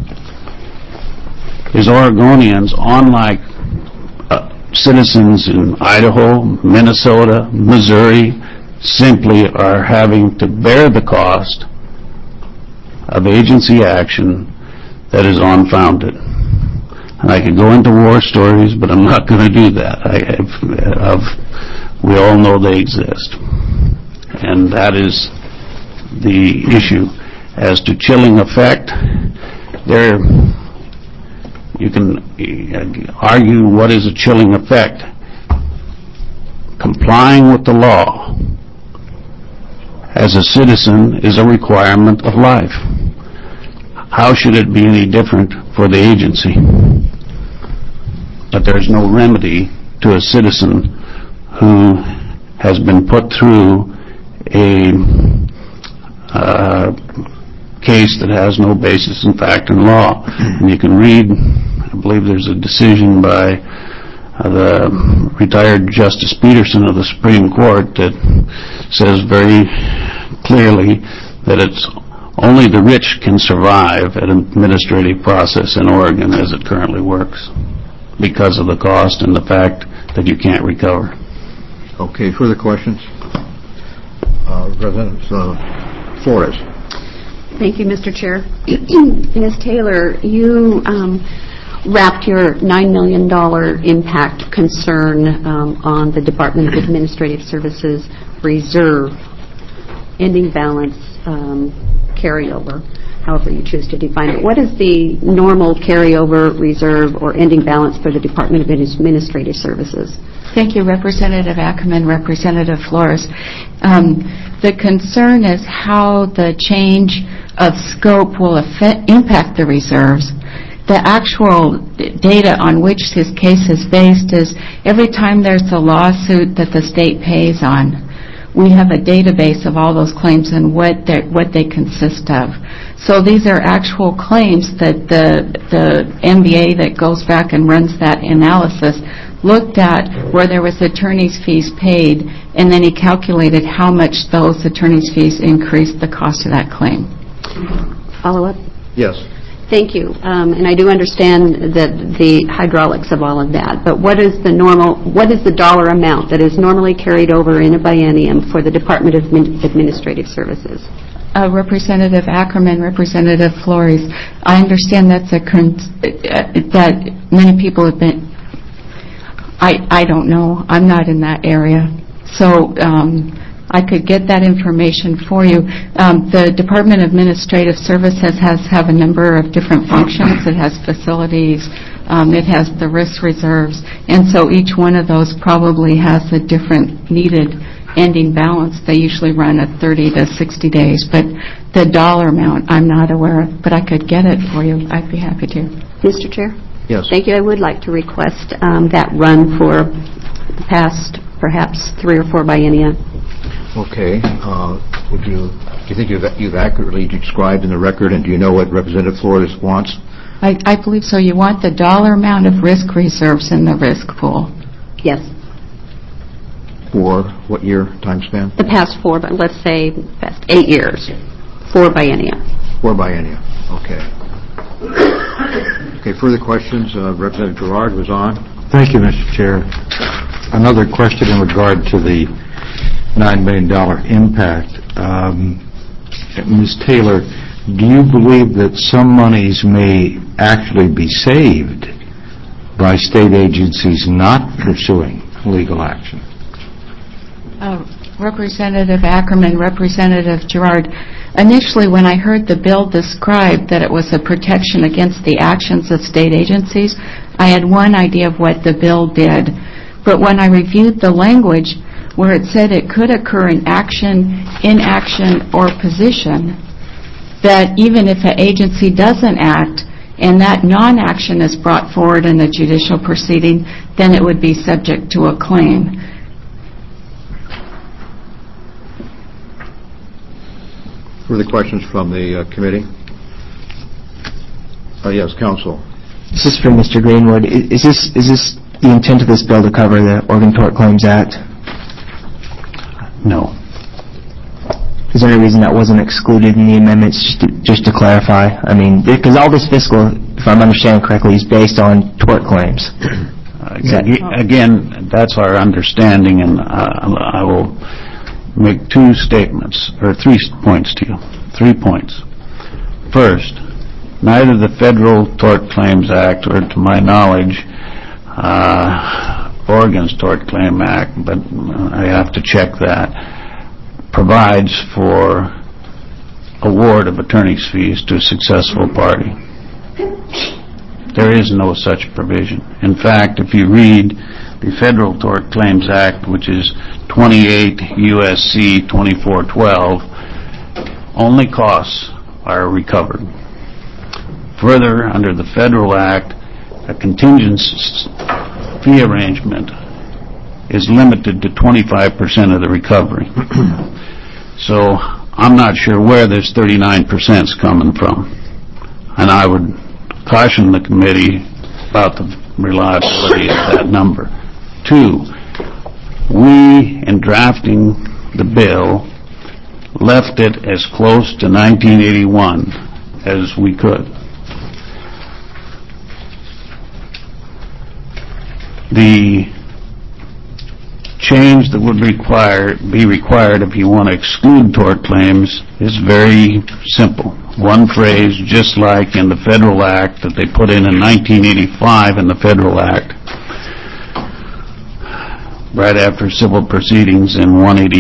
is Oregonians, unlike citizens in Idaho, Minnesota, Missouri, simply are having to bear the cost of agency action that is unfounded. And I could go into war stories, but I'm not going to do that. We all know they exist. And that is the issue. As to chilling effect, you can argue what is a chilling effect. Complying with the law as a citizen is a requirement of life. How should it be any different for the agency? But there's no remedy to a citizen who has been put through a case that has no basis in fact in law. And you can read, I believe there's a decision by the retired Justice Peterson of the Supreme Court that says very clearly that it's only the rich can survive an administrative process in Oregon as it currently works because of the cost and the fact that you can't recover. Okay, further questions? Representative Flores. Thank you, Mr. Chair. Ms. Taylor, you wrapped your $9 million impact concern on the Department of Administrative Services reserve, ending balance carryover, however you choose to define it. What is the normal carryover reserve or ending balance for the Department of Administrative Services? Thank you, Representative Ackerman, Representative Flores. The concern is how the change of scope will impact the reserves. The actual data on which this case is based is every time there's a lawsuit that the state pays on, we have a database of all those claims and what they consist of. So these are actual claims that the MBA that goes back and runs that analysis looked at where there was attorney's fees paid, and then he calculated how much those attorney's fees increased the cost of that claim. Follow up? Yes. Thank you. And I do understand that the hydraulics of all of that, but what is the dollar amount that is normally carried over in a biennium for the Department of Administrative Services? Representative Ackerman, Representative Flores, I understand that many people have been, I don't know, I'm not in that area. So I could get that information for you. The Department of Administrative Services have a number of different functions. It has facilities. It has the risk reserves. And so each one of those probably has a different needed ending balance. They usually run at 30 to 60 days. But the dollar amount I'm not aware of, but I could get it for you. I'd be happy to. Mr. Chair? Yes. Thank you. I would like to request that run for the past perhaps 3 or 4 biennia. Okay. Do you think you've accurately described in the record, and do you know what Representative Flores wants? I believe so. You want the dollar amount of risk reserves in the risk pool. Yes. For what year time span? The past 4, but let's say past 8 years. 4 biennia. 4 biennia. Okay. Okay, further questions? Representative Gerard was on. Thank you, Mr. Chair. Another question in regard to the $9 million impact. Ms. Taylor, do you believe that some monies may actually be saved by state agencies not pursuing legal action? Representative Ackerman, Representative Gerard, initially when I heard the bill described that it was a protection against the actions of state agencies, I had one idea of what the bill did. But when I reviewed the language where it said it could occur in action, inaction, or position, that even if an agency doesn't act and that non-action is brought forward in a judicial proceeding, then it would be subject to a claim. Further questions from the committee? Yes, counsel. This is for Mr. Greenwood. Is this the intent of this bill to cover the Oregon Tort Claims Act? No. Is there any reason that wasn't excluded in the amendments, just to clarify? I mean, because all this fiscal, if I'm understanding correctly, is based on tort claims. Again, that's our understanding, and I will make two statements, or 3 points to you. 3 points. First, neither the Federal Tort Claims Act, or to my knowledge, Oregon's Tort Claim Act, but I have to check that, provides for award of attorney's fees to a successful party. There is no such provision. In fact, if you read the Federal Tort Claims Act, which is 28 U.S.C. 2412, only costs are recovered. Further, under the Federal Act, a contingency fee arrangement is limited to 25% of the recovery. So I'm not sure where this 39% is coming from, and I would caution the committee about the reliability of that number. 2, we, in drafting the bill, left it as close to 1981 as we could. The change that would be required if you want to exclude tort claims is very simple. One phrase, just like in the Federal Act that they put in 1985 in the Federal Act, right after civil proceedings in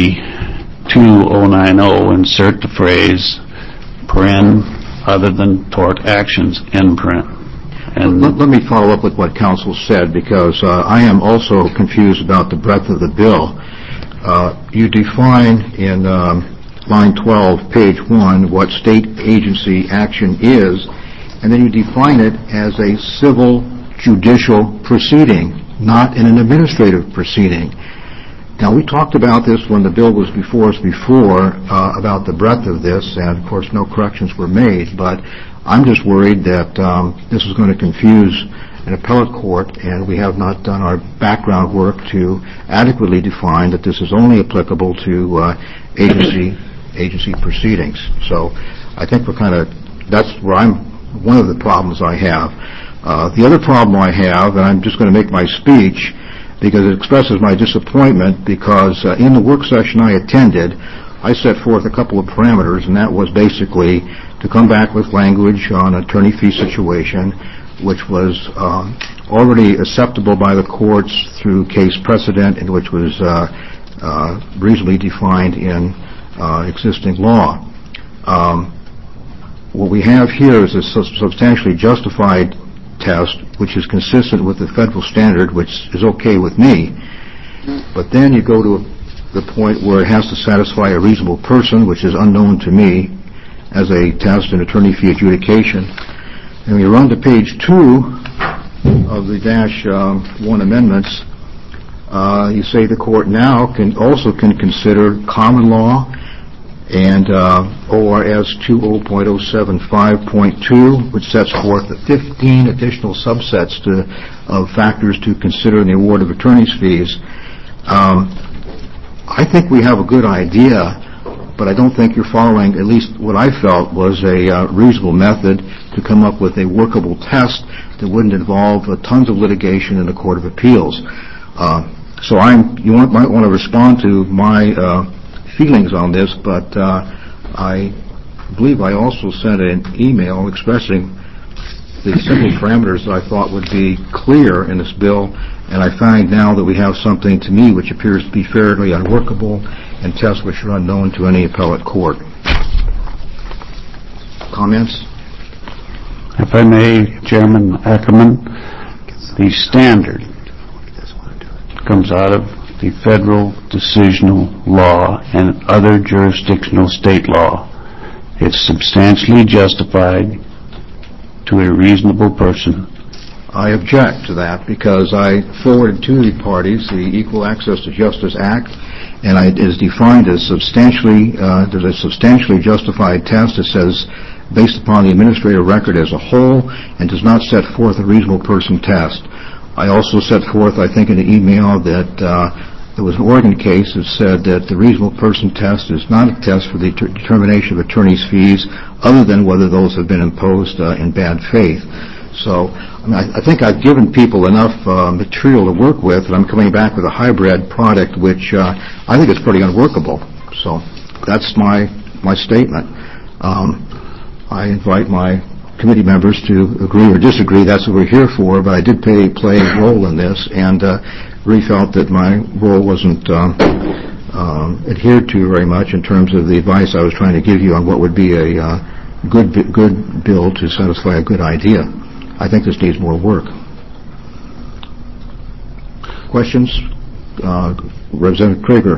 182.090, insert the phrase, other than tort actions, end paren. And let me follow up with what counsel said, because I am also confused about the breadth of the bill. You define in line 12, page 1, what state agency action is, and then you define it as a civil judicial proceeding, not in an administrative proceeding. Now, we talked about this when the bill was before us before, about the breadth of this, and of course no corrections were made, but I'm just worried that this is going to confuse an appellate court, and we have not done our background work to adequately define that this is only applicable to agency proceedings. So I think that's where one of the problems I have. The other problem I have, and I'm just going to make my speech because it expresses my disappointment, because in the work session I attended, I set forth a couple of parameters, and that was basically to come back with language on attorney fee situation, which was already acceptable by the courts through case precedent and which was reasonably defined in existing law. What we have here is a substantially justified test, which is consistent with the federal standard, which is okay with me. But then you go to the point where it has to satisfy a reasonable person, which is unknown to me as a test in attorney fee adjudication. And when you run to page 2 of the -1 amendments, you say the court now can consider common law and ORS 20.075.2, which sets forth the 15 additional subsets of factors to consider in the award of attorney's fees. I think we have a good idea, but I don't think you're following at least what I felt was a reasonable method to come up with a workable test that wouldn't involve tons of litigation in the Court of Appeals. So you might want to respond to my feelings on this, but I believe I also sent an email expressing the simple parameters that I thought would be clear in this bill, and I find now that we have something to me which appears to be fairly unworkable and tests which are unknown to any appellate court. Comments? If I may, Chairman Ackerman, the standard comes out of the federal decisional law and other jurisdictional state law. It's substantially justified to a reasonable person. I object to that because I forwarded to the parties the Equal Access to Justice Act, and it is defined as substantially, there's a substantially justified test that says based upon the administrative record as a whole and does not set forth a reasonable person test. I also set forth, I think in an email, that there was an Oregon case that said that the reasonable person test is not a test for the determination of attorney's fees other than whether those have been imposed in bad faith. So I think I've given people enough material to work with, and I'm coming back with a hybrid product which I think is pretty unworkable. So that's my statement. I invite my committee members to agree or disagree. That's what we're here for, but I did play a role in this, and really felt that my role wasn't adhered to very much in terms of the advice I was trying to give you on what would be a good bill to satisfy a good idea. I think this needs more work. Questions? Representative Krieger.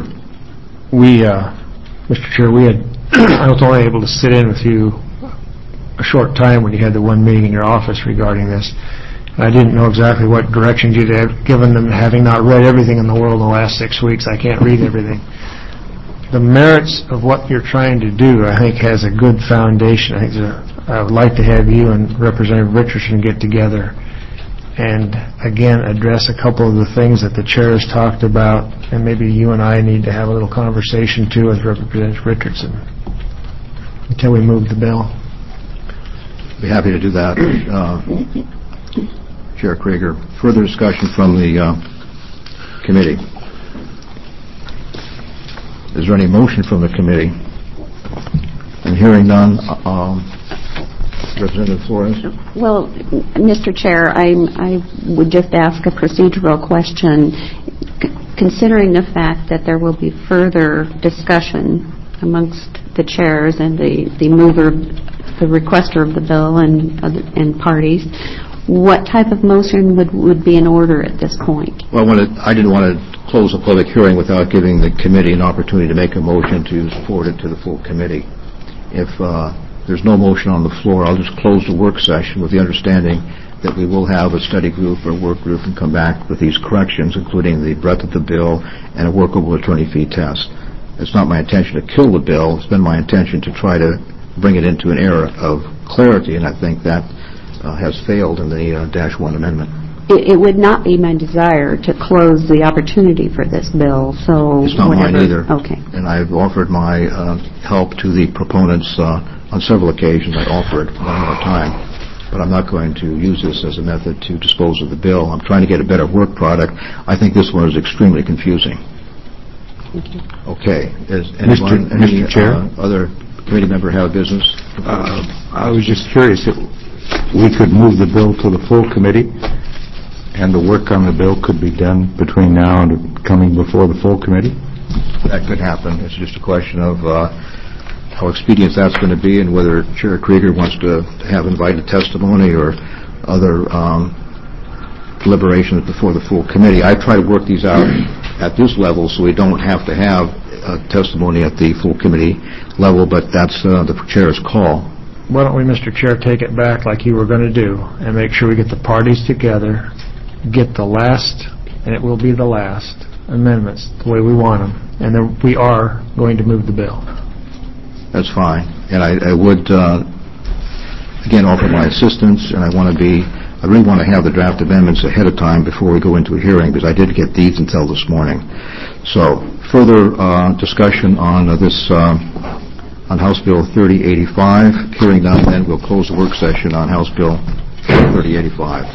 Mr. Chair, I was only able to sit in with you a short time when you had the one meeting in your office regarding this. I didn't know exactly what directions you'd have given them, having not read everything in the world in the last 6 weeks. I can't read everything. The merits of what you're trying to do, I think, has a good foundation. I would like to have you and Representative Richardson get together and, again, address a couple of the things that the chair has talked about, and maybe you and I need to have a little conversation, too, with Representative Richardson until we move the bill. I'd be happy to do that. Chair Krieger, further discussion from the committee. Is there any motion from the committee? And hearing none, Representative Flores. Well, Mr. Chair, I would just ask a procedural question. Considering the fact that there will be further discussion amongst the chairs and the mover, the requester of the bill and parties, what type of motion would be in order at this point? Well, I didn't want to close a public hearing without giving the committee an opportunity to make a motion to forward it to the full committee. If there's no motion on the floor, I'll just close the work session with the understanding that we will have a study group or work group and come back with these corrections, including the breadth of the bill and a workable attorney fee test. It's not my intention to kill the bill. It's been my intention to try to bring it into an era of clarity, and I think that has failed in the -1 amendment. It would not be my desire to close the opportunity for this bill, so it's not mine either. Okay. And I've offered my help to the proponents on several occasions. I offer it one more time, but I'm not going to use this as a method to dispose of the bill. I'm trying to get a better work product. I think this one is extremely confusing. Thank you. Okay. Is anyone, Mr. Chair? Other committee member have business? I was just curious if we could move the bill to the full committee and the work on the bill could be done between now and coming before the full committee? That could happen. It's just a question of how expedient that's going to be and whether Chair Krieger wants to have invited testimony or other deliberation before the full committee. I try to work these out at this level so we don't have to have testimony at the full committee level, but that's the chair's call. Why don't we, Mr. Chair, take it back like you were going to do and make sure we get the parties together, get the last, and it will be the last, amendments the way we want them, and then we are going to move the bill. That's fine. And I would, again, offer my assistance, and I really want to have the draft amendments ahead of time before we go into a hearing, because I did get these until this morning. So, further discussion on this, on House Bill 3085. Hearing none, then we'll close the work session on House Bill 3085.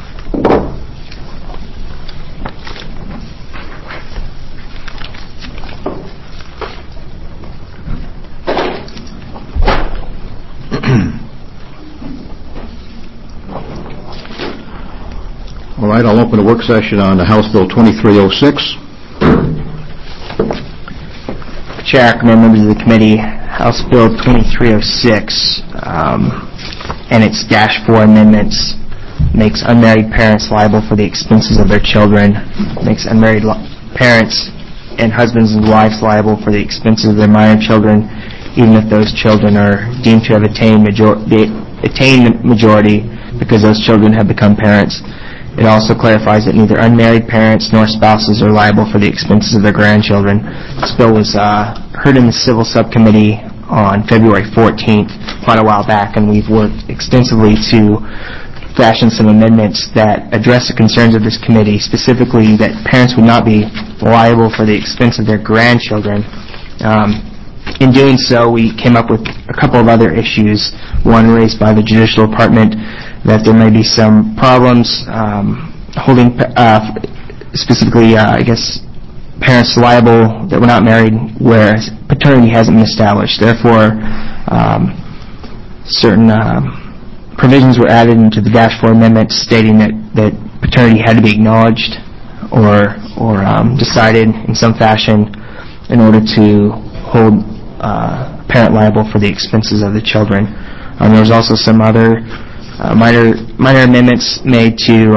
All right, I'll open a work session on House Bill 2306. Chair Ackerman, members of the committee, House Bill 2306 and its -4 amendments makes unmarried parents liable for the expenses of their children, makes unmarried parents and husbands and wives liable for the expenses of their minor children, even if those children are deemed to have attained majority because those children have become parents. It also clarifies that neither unmarried parents nor spouses are liable for the expenses of their grandchildren. This bill was heard in the Civil Subcommittee on February 14th, quite a while back, and we've worked extensively to fashion some amendments that address the concerns of this committee, specifically that parents would not be liable for the expense of their grandchildren. In doing so, we came up with a couple of other issues, one raised by the Judicial Department, that there may be some problems holding, specifically, parents liable that were not married where paternity hasn't been established. Therefore, certain provisions were added into the -4 amendment stating that paternity had to be acknowledged or decided in some fashion in order to hold parent liable for the expenses of the children. There was also some other minor amendments made to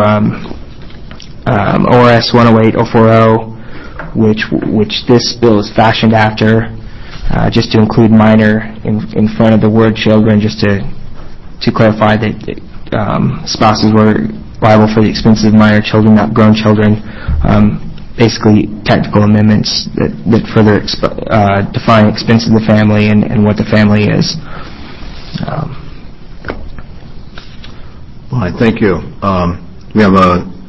ORS 108-040, which this bill is fashioned after, just to include minor in front of the word children, just to clarify that spouses were liable for the expenses of minor children, not grown children. Basically, technical amendments that further define expense of the family and what the family is. All right, thank you. We have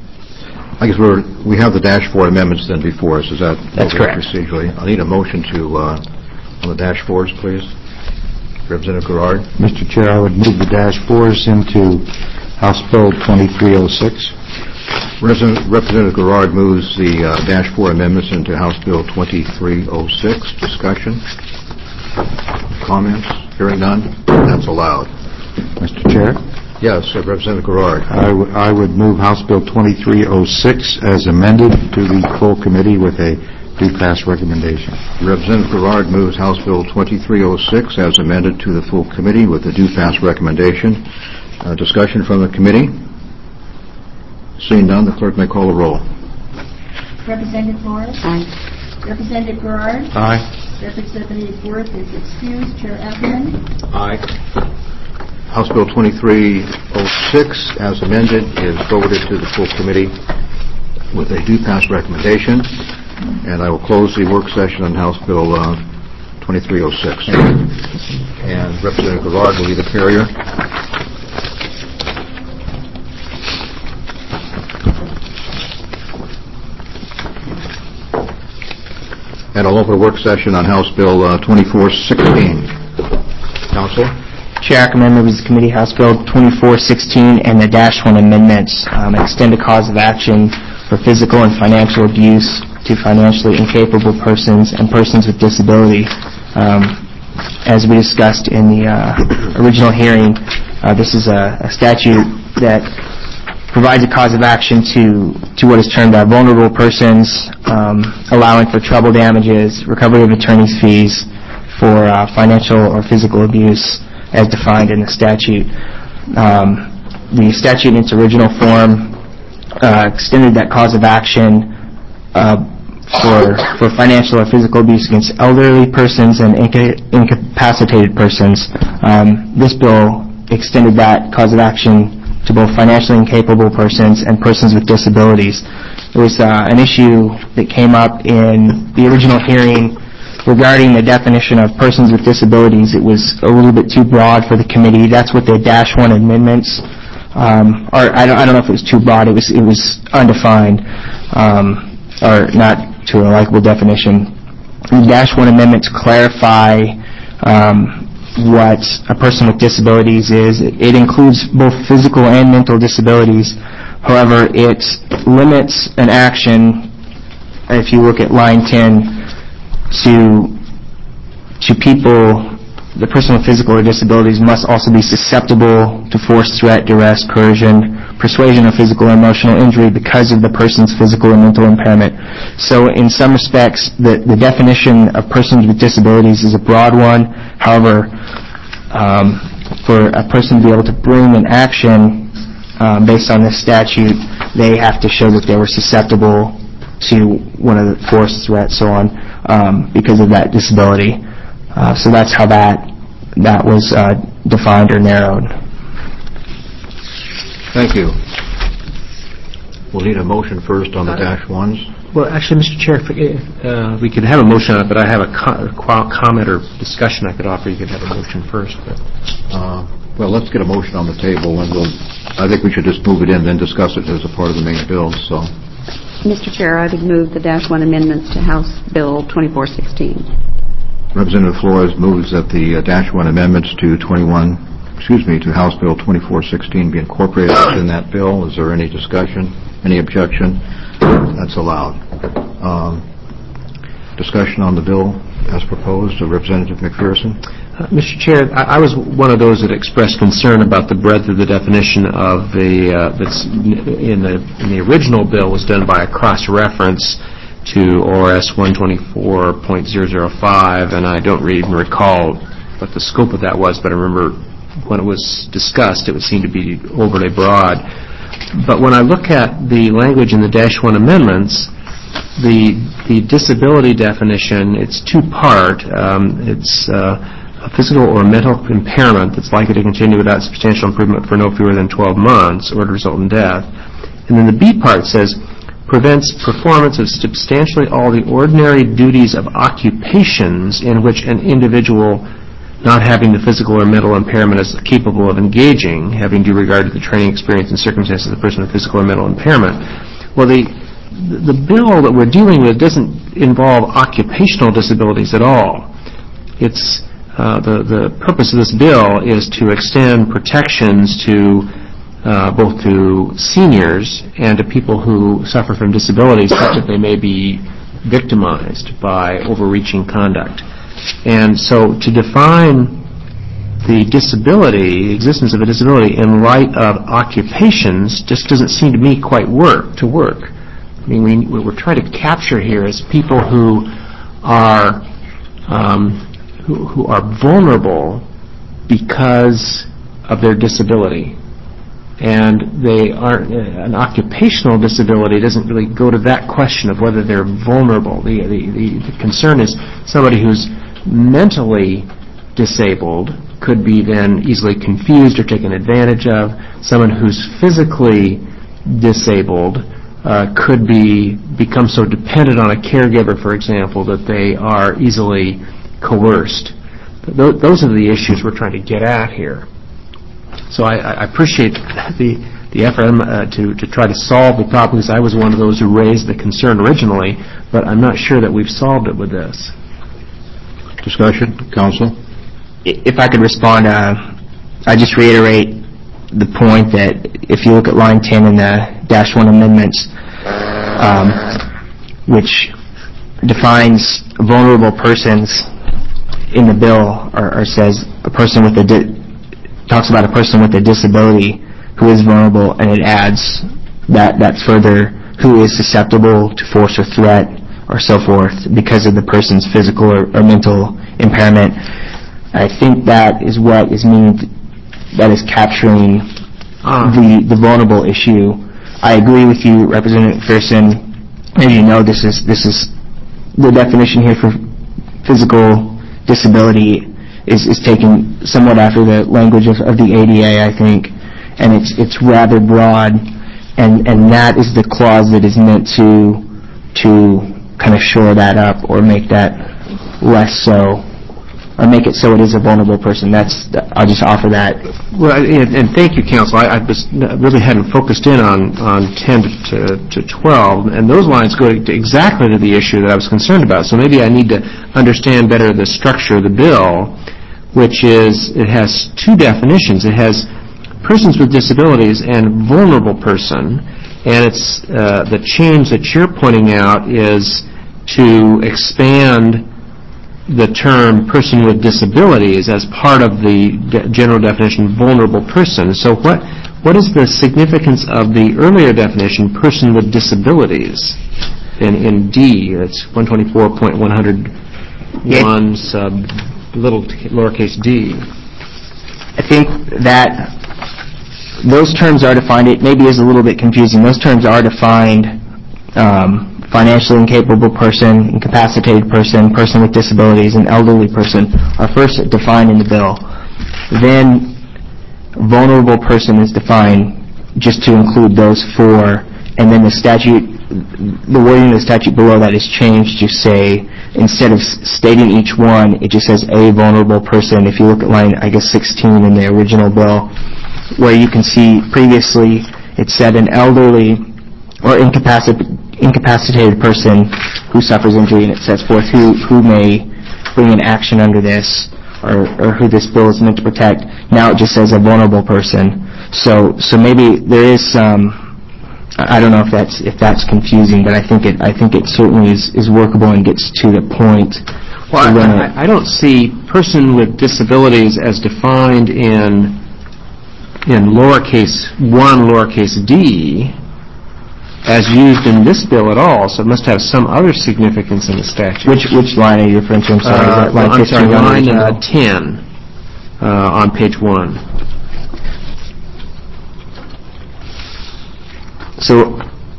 we have the -4 amendments then before us. Is that That's correct. Procedurally? I need a motion to on the -4s, please. Representative Garrard. Mr. Chair, I would move the -4s into House Bill 2306. Representative Garrard moves the -4 amendments into House Bill 2306. Discussion? Comments? Hearing none? That's allowed. Mr. Chair? Yes, Representative Garrard. I would move House Bill 2306 as amended to the full committee with a do-pass recommendation. Representative Garrard moves House Bill 2306 as amended to the full committee with a do-pass recommendation. Discussion from the committee? Seeing none, the clerk may call the roll. Representative Flores? Aye. Representative Garrard? Aye. Representative Worth is excused. Chair Ackerman? Aye. House Bill 2306, as amended, is forwarded to the full committee with a do-pass recommendation, and I will close the work session on House Bill 2306. And Representative Garrard will be the carrier. And I'll open a work session on House Bill 2416. Council? Chair Ackerman, members of the committee, House Bill 2416 and the -1 amendments extend a cause of action for physical and financial abuse to financially incapable persons and persons with disability. As we discussed in the original hearing, this is a statute that provides a cause of action to what is termed vulnerable persons, allowing for treble damages, recovery of attorney's fees for financial or physical abuse as defined in the statute. The statute in its original form extended that cause of action for financial or physical abuse against elderly persons and incapacitated persons. This bill extended that cause of action to both financially incapable persons and persons with disabilities. There was an issue that came up in the original hearing regarding the definition of persons with disabilities. It was a little bit too broad for the committee. That's what the -1 amendments, or I don't know if it was too broad. It was undefined, or not to a likable definition. The -1 amendments clarify what a person with disabilities is. It includes both physical and mental disabilities. However, it limits an action, if you look at line 10, to people the person with physical or disabilities must also be susceptible to force, threat, duress, coercion, persuasion, or physical or emotional injury because of the person's physical or mental impairment. So in some respects, the definition of persons with disabilities is a broad one. However, for a person to be able to bring an action based on this statute, they have to show that they were susceptible to one of the force, threat, so on, because of that disability. So that's how that was defined or narrowed. Thank you. We'll need a motion first on the -1s. Well, actually, Mr. Chair, if we could have a motion on it, but I have a comment or discussion I could offer. You could have a motion first. But. Well, let's get a motion on the table, and I think we should just move it in, then discuss it as a part of the main bill. So, Mr. Chair, I would move the -1 amendments to House Bill 2416. Representative Flores moves that the -1 amendments to House Bill 2416 be incorporated in that bill. Is there any discussion? Any objection? That's allowed. Discussion on the bill as proposed. Representative McPherson. Mr. Chair, I was one of those that expressed concern about the breadth of the definition of that's in the original bill was done by a cross-reference to ORS 124.005, and I don't even recall what the scope of that was, but I remember when it was discussed, it would seem to be overly broad. But when I look at the language in the -1 amendments, the disability definition, it's two-part. It's a physical or mental impairment that's likely to continue without substantial improvement for no fewer than 12 months or to result in death. And then the B part says, prevents performance of substantially all the ordinary duties of occupations in which an individual not having the physical or mental impairment is capable of engaging, having due regard to the training, experience, and circumstances of the person with physical or mental impairment. Well, the bill that we're dealing with doesn't involve occupational disabilities at all. It's the purpose of this bill is to extend protections to both to seniors and to people who suffer from disabilities such that they may be victimized by overreaching conduct. And so to define the disability, the existence of a disability in light of occupations just doesn't seem to me quite work. I mean, what we're trying to capture here is people who are vulnerable because of their disability. And they aren't, an occupational disability doesn't really go to that question of whether they're vulnerable. The concern is somebody who's mentally disabled could be then easily confused or taken advantage of. Someone who's physically disabled could become so dependent on a caregiver, for example, that they are easily coerced. Those are the issues we're trying to get at here. So I appreciate the effort to try to solve the problem, because I was one of those who raised the concern originally, but I'm not sure that we've solved it with this. Discussion, Council? If I could respond, I just reiterate the point that if you look at line 10 in the -1 amendments, which defines vulnerable persons in the bill, or says a person with talks about a person with a disability who is vulnerable, and it adds that further, who is susceptible to force or threat or so forth because of the person's physical or mental impairment. I think that is what is that is capturing the vulnerable issue. I agree with you, Representative McPherson. As you know, this is the definition here for physical disability is taken somewhat after the language of the ADA, I think, and it's rather broad, and that is the clause that is meant to kind of shore that up or make that less so, or make it so it is a vulnerable person. I'll just offer that. Well, and thank you, Counsel. I really hadn't focused in on 10 to 12, and those lines go exactly to the issue that I was concerned about. So maybe I need to understand better the structure of the bill, which is it has two definitions. It has persons with disabilities and vulnerable person, and it's the change that you're pointing out is to expand the term person with disabilities as part of the general definition vulnerable person. So what is the significance of the earlier definition, person with disabilities? In D, it's 124.101 sub lowercase d. I think that those terms are defined, it maybe is a little bit confusing, those terms are defined, financially incapable person, incapacitated person, person with disabilities, and elderly person are first defined in the bill. Then vulnerable person is defined just to include those four, and then the wording of the statute below that is changed to say, instead of stating each one, it just says a vulnerable person. If you look at line, 16 in the original bill, where you can see previously it said an elderly or incapacitated person who suffers injury, and it sets forth who may bring an action under this or who this bill is meant to protect. Now it just says a vulnerable person. So maybe there is some, I don't know if that's confusing, but I think it certainly is workable and gets to the point. Well, I don't see person with disabilities as defined in lowercase d as used in this bill at all, so it must have some other significance in the statute. Which line are you referring to? I'm sorry. Is that line 15? Line 10 on page 1. So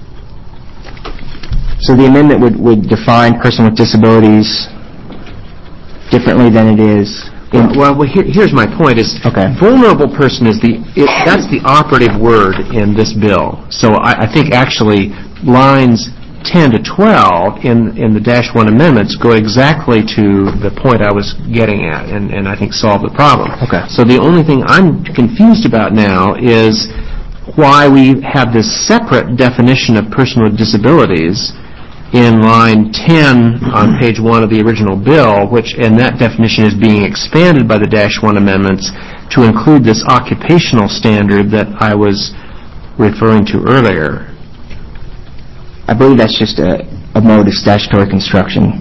the amendment would define person with disabilities differently than it is. Here's my point: vulnerable person that's the operative word in this bill. So I think actually lines 10 to 12 in the -1 amendments go exactly to the point I was getting at, and I think solve the problem. Okay. So the only thing I'm confused about now is why we have this separate definition of person with disabilities in line 10 on page 1 of the original bill, and that definition is being expanded by the -1 amendments to include this occupational standard that I was referring to earlier. I believe that's just a mode of statutory construction.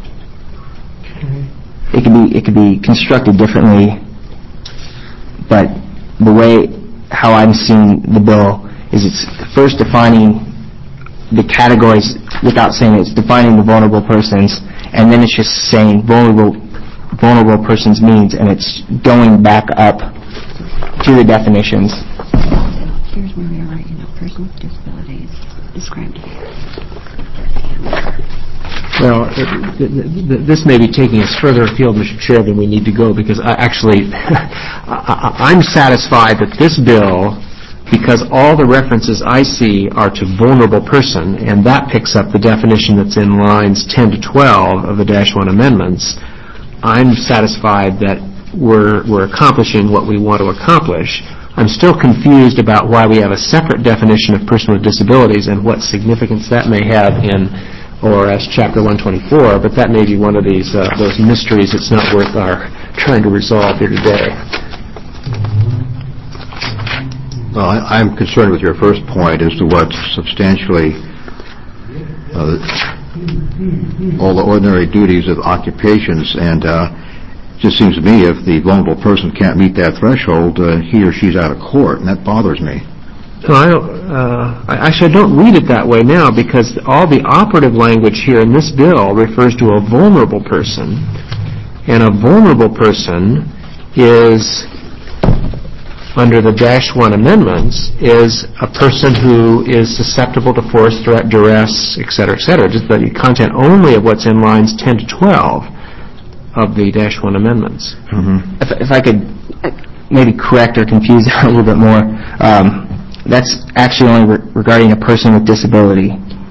It could be constructed differently, but the way how I'm seeing the bill is it's first defining the categories without saying it's defining the vulnerable persons, and then it's just saying vulnerable persons means, and it's going back up to the definitions. Here's where we are right now. Person with disabilities described here. Well, this may be taking us further afield, Mr. Chair, than we need to go, because I'm satisfied that this bill, because all the references I see are to vulnerable person, and that picks up the definition that's in lines 10 to 12 of the -1 amendments, I'm satisfied that we're accomplishing what we want to accomplish. I'm still confused about why we have a separate definition of person with disabilities and what significance that may have in ORS Chapter 124, but that may be one of those mysteries that's not worth our trying to resolve here today. Well, I'm concerned with your first point as to what's substantially all the ordinary duties of occupations, and it just seems to me if the vulnerable person can't meet that threshold, he or she's out of court, and that bothers me. No, I don't read it that way now, because all the operative language here in this bill refers to a vulnerable person, and a vulnerable person is, under the -1 amendments, is a person who is susceptible to force, threat, duress, etc., just the content only of what's in lines 10 to 12 of the -1 amendments. Mm-hmm. If I could maybe correct or confuse it a little bit more, that's actually only regarding a person with disability.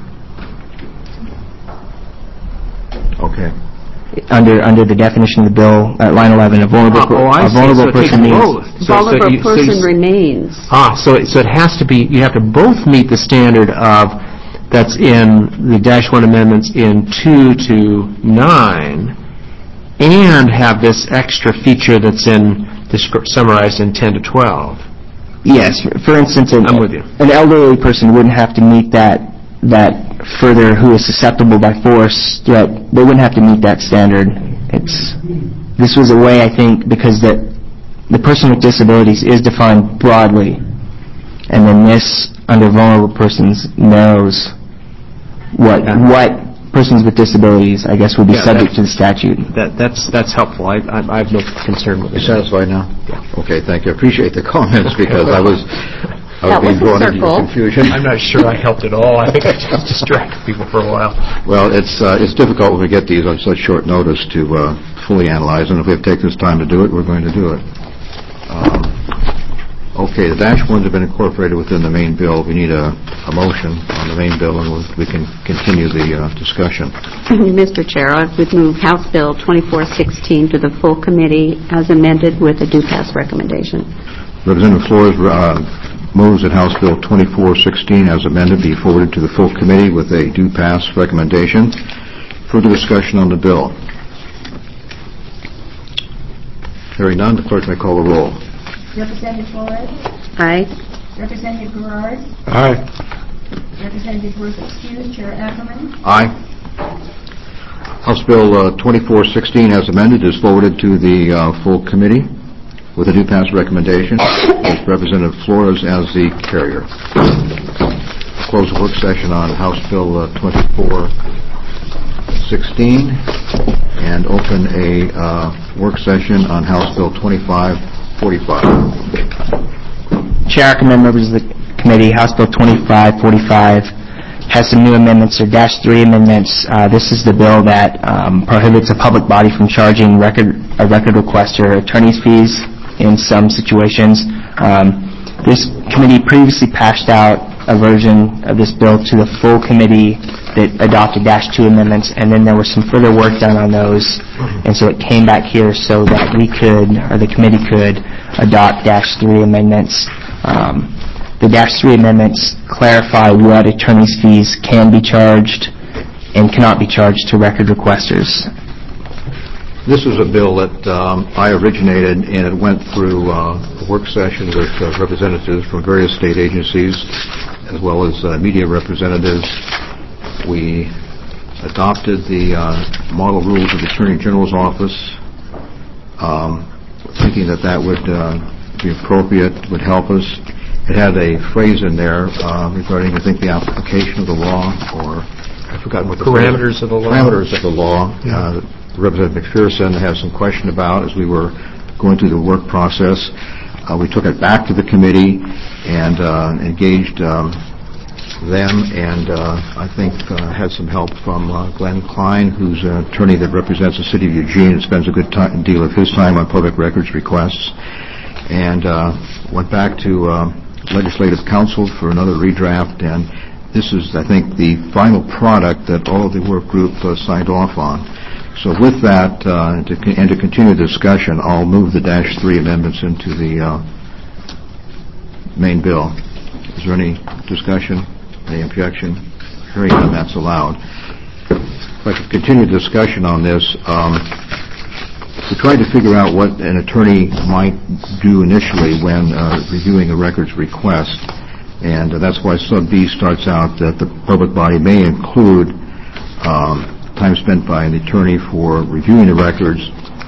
Okay. Under the definition of the bill, at line 11, a vulnerable person means... Vulnerable person remains. So it has to be, you have to both meet the standard of, that's in the -1 amendments in 2 to 9, and have this extra feature that's summarized in 10 to 12. Yes. For instance, I'm with you. An elderly person wouldn't have to meet that further, who is susceptible by force, they wouldn't have to meet that standard. This was a way, I think, because the person with disabilities is defined broadly, and then this, under vulnerable persons, knows what persons with disabilities, I guess, would be subject to the statute. That's helpful. I have no concern with it. You satisfied now? Yeah. Okay, thank you. I appreciate the comments because I was being brought into confusion. I'm not sure I helped at all. I think I just distracted people for a while. Well, it's difficult when we get these on such short notice to fully analyze, and if we have to take this time to do it, we're going to do it. Okay, the dash ones have been incorporated within the main bill. We need a motion on the main bill, and we can continue the discussion. Mr. Chair, I would move House Bill 2416 to the full committee as amended with a do-pass recommendation. Representative Flores moves that House Bill 2416 as amended be forwarded to the full committee with a do-pass recommendation. Further discussion on the bill. Hearing none, the clerk may call the roll. Representative Flores? Aye. Representative Garrard? Aye. Representative Worth excused. Chair Ackerman? Aye. House Bill 2416 as amended is forwarded to the full committee with a do-pass recommendation with Representative Flores as the carrier. Close the work session on House Bill 2416 and open a work session on House Bill 2545. Chair Ackerman, members of the committee, House Bill 2545 has some new amendments, or Dash 3 amendments. This is the bill that prohibits a public body from charging a record requester attorney's fees in some situations. This committee previously passed out a version of this bill to the full committee that adopted Dash 2 amendments, and then there was some further work done on those, and so it came back here so that we could, or the committee could, adopt Dash 3 amendments. The Dash 3 amendments clarify what attorney's fees can be charged and cannot be charged to record requesters. This is a bill that I originated, and it went through a work session with representatives from various state agencies, as well as media representatives. We adopted the model rules of the Attorney General's office, thinking that would be appropriate, would help us. It had a phrase in there regarding, I think, the application of the law, or I've forgotten what the parameters of the law. Parameters of the law. Representative McPherson has some question about as we were going through the work process. We took it back to the committee and engaged them, and I think had some help from Glenn Klein, who's an attorney that represents the city of Eugene and spends a good deal of his time on public records requests, and went back to Legislative Council for another redraft, and this is, I think, the final product that all of the work group signed off on. So with that, and to continue the discussion, I'll move the Dash 3 amendments into the main bill. Is there any discussion? Any objection? Hearing none, that's allowed. If I could continue the discussion on this, we tried to figure out what an attorney might do initially when reviewing a records request, and that's why Sub B starts out that the public body may include time spent by an attorney for reviewing the records,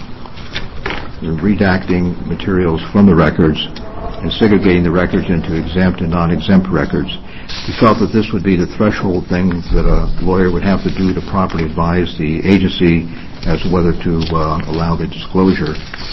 redacting materials from the records, and segregating the records into exempt and non-exempt records. We felt that this would be the threshold thing that a lawyer would have to do to properly advise the agency as to whether to allow the disclosure,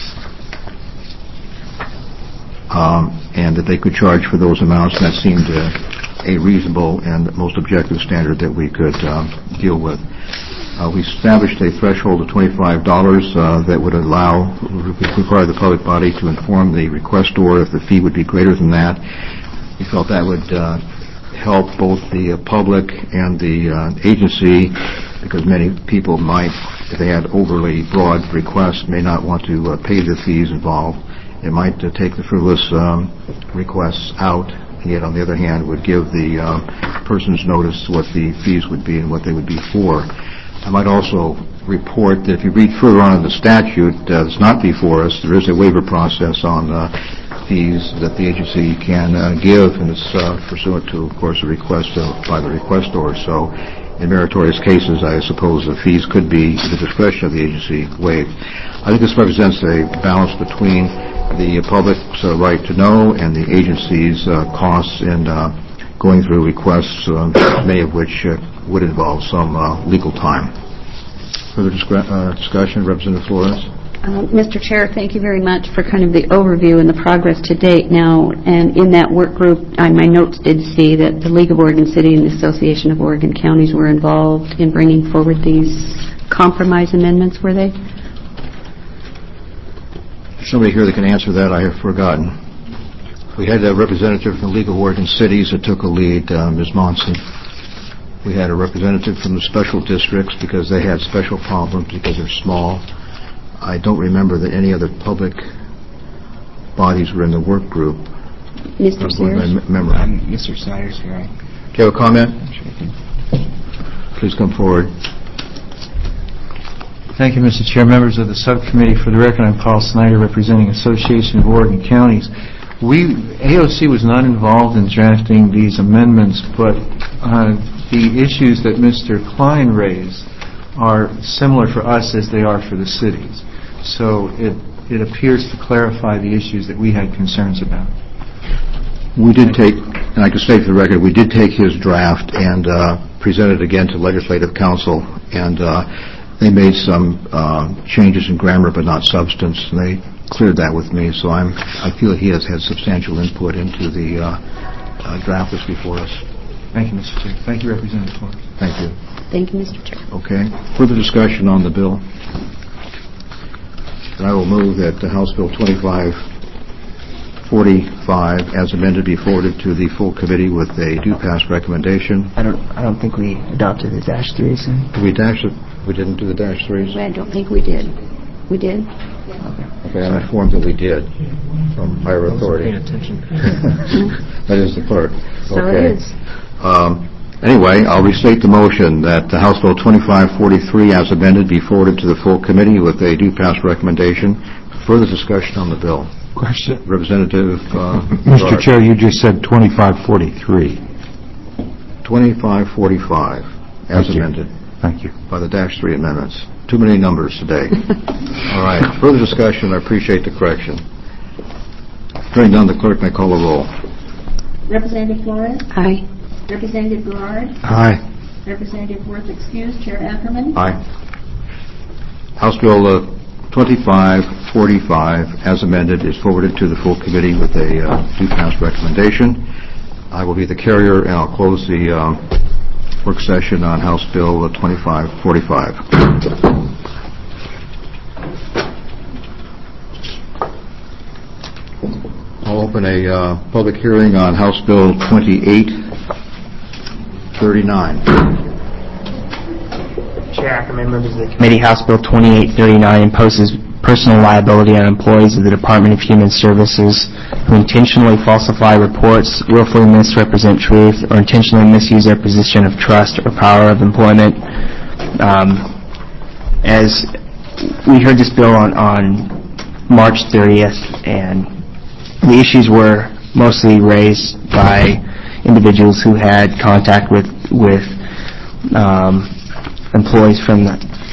and that they could charge for those amounts. That seemed a reasonable and most objective standard that we could deal with. We established a threshold of $25 that would require the public body to inform the requestor if the fee would be greater than that. We felt that would help both the public and the agency, because many people might, if they had overly broad requests, may not want to pay the fees involved. It might take the frivolous requests out, and yet on the other hand would give the persons notice what the fees would be and what they would be for. I might also report that if you read further on in the statute that's not before us, there is a waiver process on fees that the agency can give, and it's pursuant to, of course, a request by the requestor. So in meritorious cases, I suppose the fees could be at the discretion of the agency waived. I think this represents a balance between the public's right to know and the agency's costs in going through requests, many of which would involve some legal time. Further discussion, Representative Flores? Mr. Chair, thank you very much for kind of the overview and the progress to date now. And in that work group, my notes did see that the League of Oregon City and the Association of Oregon Counties were involved in bringing forward these compromise amendments, were they? Somebody here that can answer that, I have forgotten. We had a representative from the League of Oregon Cities that took a lead, Ms. Monson. We had a representative from the special districts because they had special problems because they're small. I don't remember that any other public bodies were in the work group. Mr. Sears? Mr. Snyder's here. Do you have a comment? Please come forward. Thank you, Mr. Chair. Members of the subcommittee, for the record, I'm Paul Snyder, representing Association of Oregon Counties. AOC was not involved in drafting these amendments, but the issues that Mr. Klein raised are similar for us as they are for the cities. So it appears to clarify the issues that we had concerns about. We did take, and I can state for the record, we did take his draft and present it again to Legislative Council, and they made some changes in grammar but not substance, and they cleared that with me, so I feel he has had substantial input into the draft that's before us. Thank you, Mr. Chair. Thank you, Representative Flores. Thank you. Thank you, Mr. Chair. Okay. Further discussion on the bill? And I will move that House Bill 2545, as amended, be forwarded to the full committee with a due pass recommendation. I don't think we adopted the -3s. Did we dash it? We didn't do the -3s? I don't think we did. We did? Okay, I'm informed that we did from higher authority. Paying attention. That is the clerk. So it is. Anyway, I'll restate the motion that the House Bill 2543, as amended, be forwarded to the full committee with a due pass recommendation. Further discussion on the bill. Question. Representative Mr. Chair, you just said 2543. 2545, as amended. Thank you. By the -3 amendments. Too many numbers today. All right. Further discussion. I appreciate the correction. Hearing none, the clerk may call the roll. Representative Flores? Aye. Representative Garrard? Aye. Representative Worth excused. Chair Ackerman? Aye. House Bill 2545, as amended, is forwarded to the full committee with a due pass recommendation. I will be the carrier, and I'll close the work session on House Bill 2545. I'll open a public hearing on House Bill 2839. Chair Ackerman, members of the committee, House Bill 2839 imposes personal liability on employees of the Department of Human Services who intentionally falsify reports, willfully misrepresent truth, or intentionally misuse their position of trust or power of employment. As we heard this bill on March 30th, and the issues were mostly raised by individuals who had contact with employees from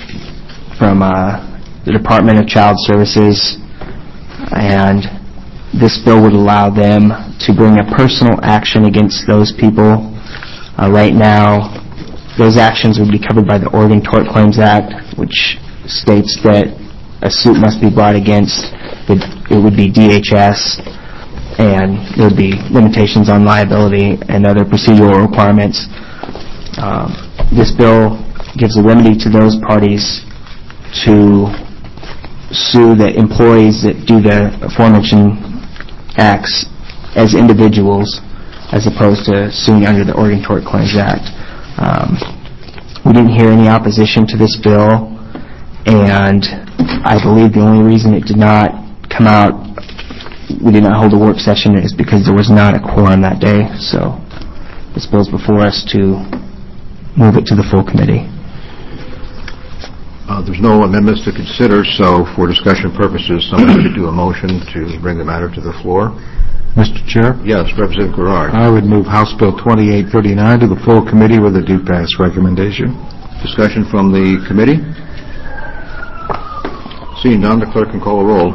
the Department of Child Services, and this bill would allow them to bring a personal action against those people. Right now, those actions would be covered by the Oregon Tort Claims Act, which states that a suit must be brought against, it would be DHS, and there would be limitations on liability and other procedural requirements. This bill gives a remedy to those parties to sue the employees that do the aforementioned acts as individuals, as opposed to suing under the Oregon Tort Claims Act. We didn't hear any opposition to this bill, and I believe the only reason it did not come out, we did not hold a work session, is because there was not a quorum that day. So this bill is before us to move it to the full committee. There's no amendments to consider, so for discussion purposes, somebody could do a motion to bring the matter to the floor. Mr. Chair? Yes, Representative Garrard. I would move House Bill 2839 to the full committee with a due pass recommendation. Discussion from the committee? Seeing none, the clerk can call a roll.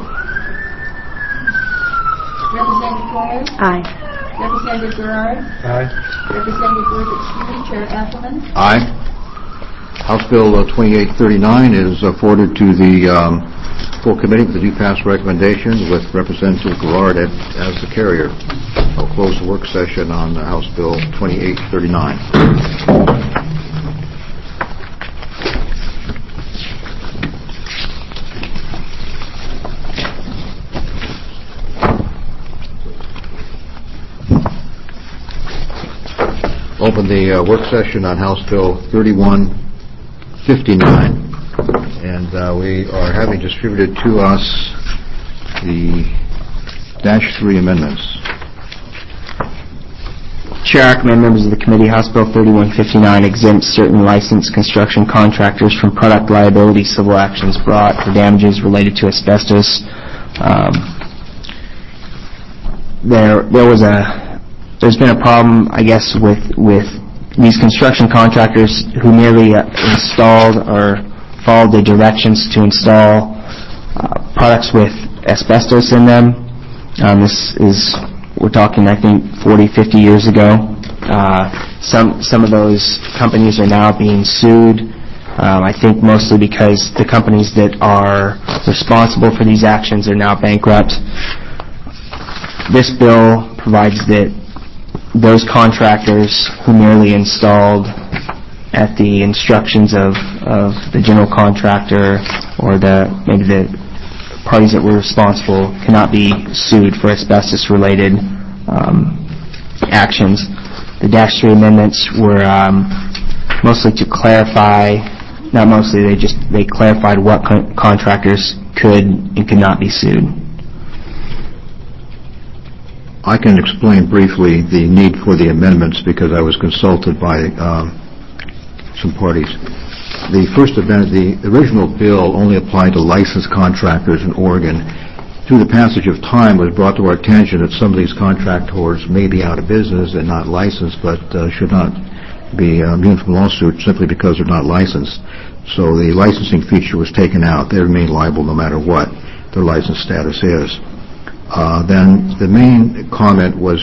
Representative Flores? Aye. Representative Garrard? Aye. Representative Worth excused. Chair Ackerman? Aye. House Bill 2839 is forwarded to the full committee with a due pass recommendation with Representative Garrard as the carrier. I'll close the work session on House Bill 2839. Open the work session on House Bill 3159. And we are having distributed to us the -3 amendments. Chair Ackerman, members of the committee, House Bill 3159 exempts certain licensed construction contractors from product liability civil actions brought for damages related to asbestos. There's been a problem, I guess, with these construction contractors who merely installed or followed the directions to install products with asbestos in them. We're talking, I think, 40, 50 years ago. Some of those companies are now being sued, I think mostly because the companies that are responsible for these actions are now bankrupt. This bill provides that those contractors who merely installed at the instructions of the general contractor or maybe the parties that were responsible cannot be sued for asbestos-related actions. The -3 amendments were mostly to clarify, not mostly, they clarified what contractors could and could not be sued. I can explain briefly the need for the amendments because I was consulted by some parties. The first amendment, the original bill only applied to licensed contractors in Oregon. Through the passage of time, it was brought to our attention that some of these contractors may be out of business and not licensed, but should not be immune from lawsuit simply because they're not licensed. So the licensing feature was taken out. They remain liable no matter what their license status is. Then the main comment was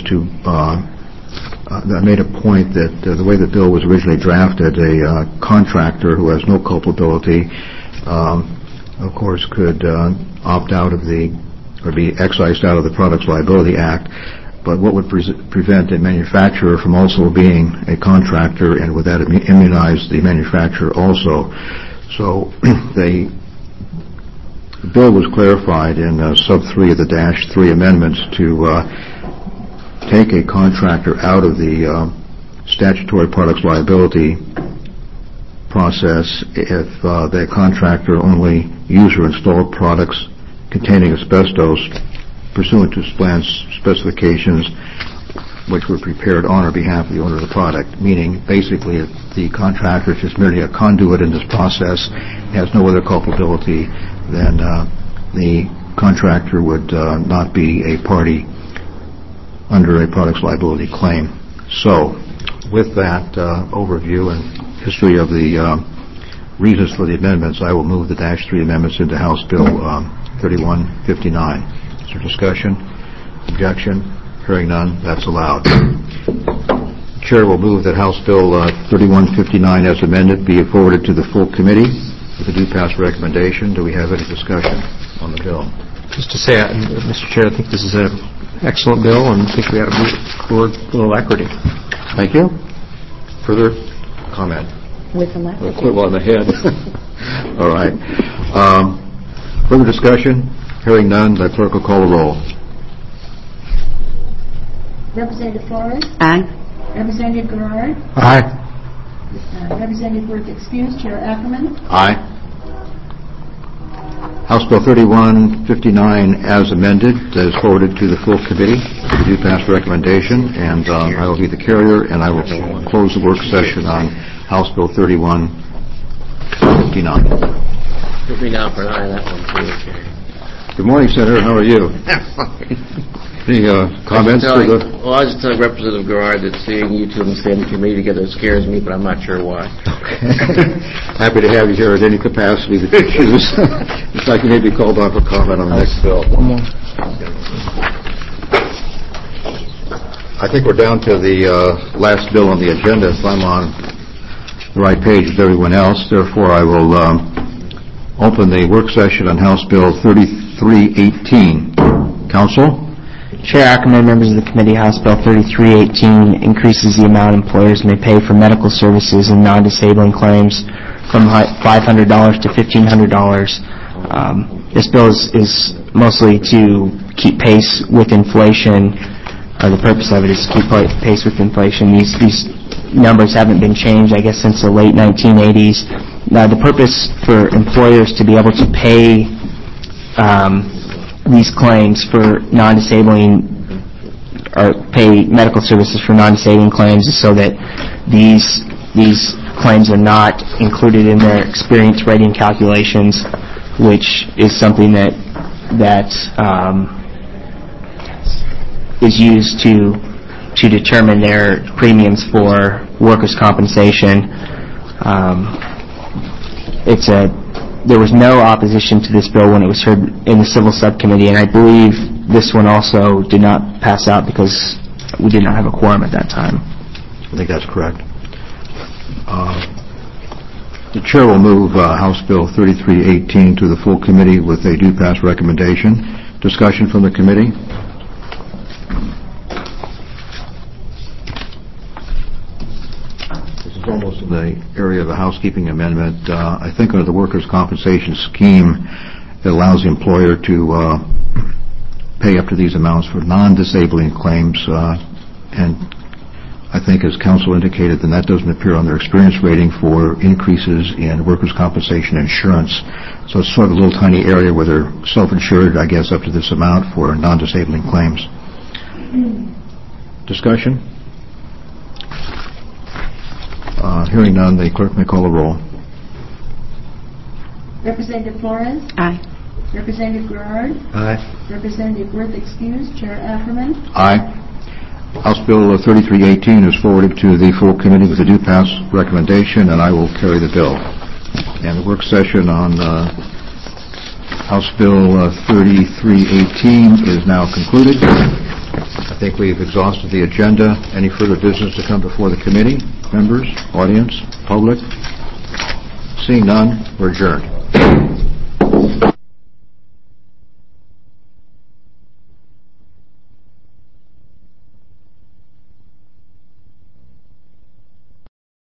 I made a point that the way the bill was originally drafted, a contractor who has no culpability, of course, could opt out of or be excised out of the Products Liability Act. But what would prevent a manufacturer from also being a contractor, and would that immunize the manufacturer also? So the bill was clarified in sub 3 of the -3 amendments to take a contractor out of the statutory products liability process if that contractor only used or installed products containing asbestos pursuant to plan specifications which were prepared on or behalf of the owner of the product, meaning basically if the contractor is just merely a conduit in this process, has no other culpability, then the contractor would not be a party under a products liability claim. So, with that overview and history of the reasons for the amendments, I will move the -3 amendments into House Bill 3159. Is there discussion? Objection? Hearing none, that's allowed. Chair will move that House Bill 3159 as amended be forwarded to the full committee with a due pass recommendation. Do we have any discussion on the bill? Just to say, Mr. Chair, I think this is an excellent bill, and I think we ought to move forward with alacrity. Thank you. Further comment? With alacrity. A quill on the head. All right. Further discussion? Hearing none, the clerk will call a roll. Representative Flores? Aye. Representative Garrard? Aye. Representative Worth excused. Chair Ackerman? Aye. House Bill 3159 as amended is forwarded to the full committee with a due pass recommendation, and I will be the carrier, and I will close the work session on House Bill 3159. Put me down for an eye on that one, too. Good morning, Senator. How are you? Any comments? Well, I was just telling Representative Garrard that seeing you two in the same committee together scares me, but I'm not sure why. Okay. Happy to have you here at any capacity that you choose. In fact, you may be called on for comment on the next bill. I think we're down to the last bill on the agenda, if I'm on the right page with everyone else. Therefore, I will open the work session on House Bill 3318. Council? Chair Ackerman, members of the committee, House Bill 3318 increases the amount employers may pay for medical services and non-disabling claims from $500 to $1,500. This bill is mostly to keep pace with inflation. The purpose of it is to keep pace with inflation. These numbers haven't been changed, I guess, since the late 1980s. Now, the purpose for employers to be able to pay these claims for non-disabling or pay medical services for non-disabling claims is so that these claims are not included in their experience rating calculations, which is something that is used to determine their premiums for workers' compensation. There was no opposition to this bill when it was heard in the Civil Subcommittee, and I believe this one also did not pass out because we did not have a quorum at that time. I think that's correct. The Chair will move House Bill 3318 to the full committee with a due pass recommendation. Discussion from the committee? Almost in the area of a housekeeping amendment. I think under the workers' compensation scheme, it allows the employer to pay up to these amounts for non-disabling claims, and I think, as counsel indicated, then that doesn't appear on their experience rating for increases in workers' compensation insurance. So it's sort of a little tiny area where they're self-insured, I guess, up to this amount for non-disabling claims. Discussion? Hearing none, the clerk may call the roll. Representative Flores? Aye. Representative Garrard? Aye. Representative Worth excused. Chair Ackerman? Aye. House Bill 3318 is forwarded to the full committee with a due pass recommendation, and I will carry the bill. And the work session on House Bill 3318 is now concluded. I think we've exhausted the agenda. Any further business to come before the committee? Members, audience, public? Seeing none, we're adjourned.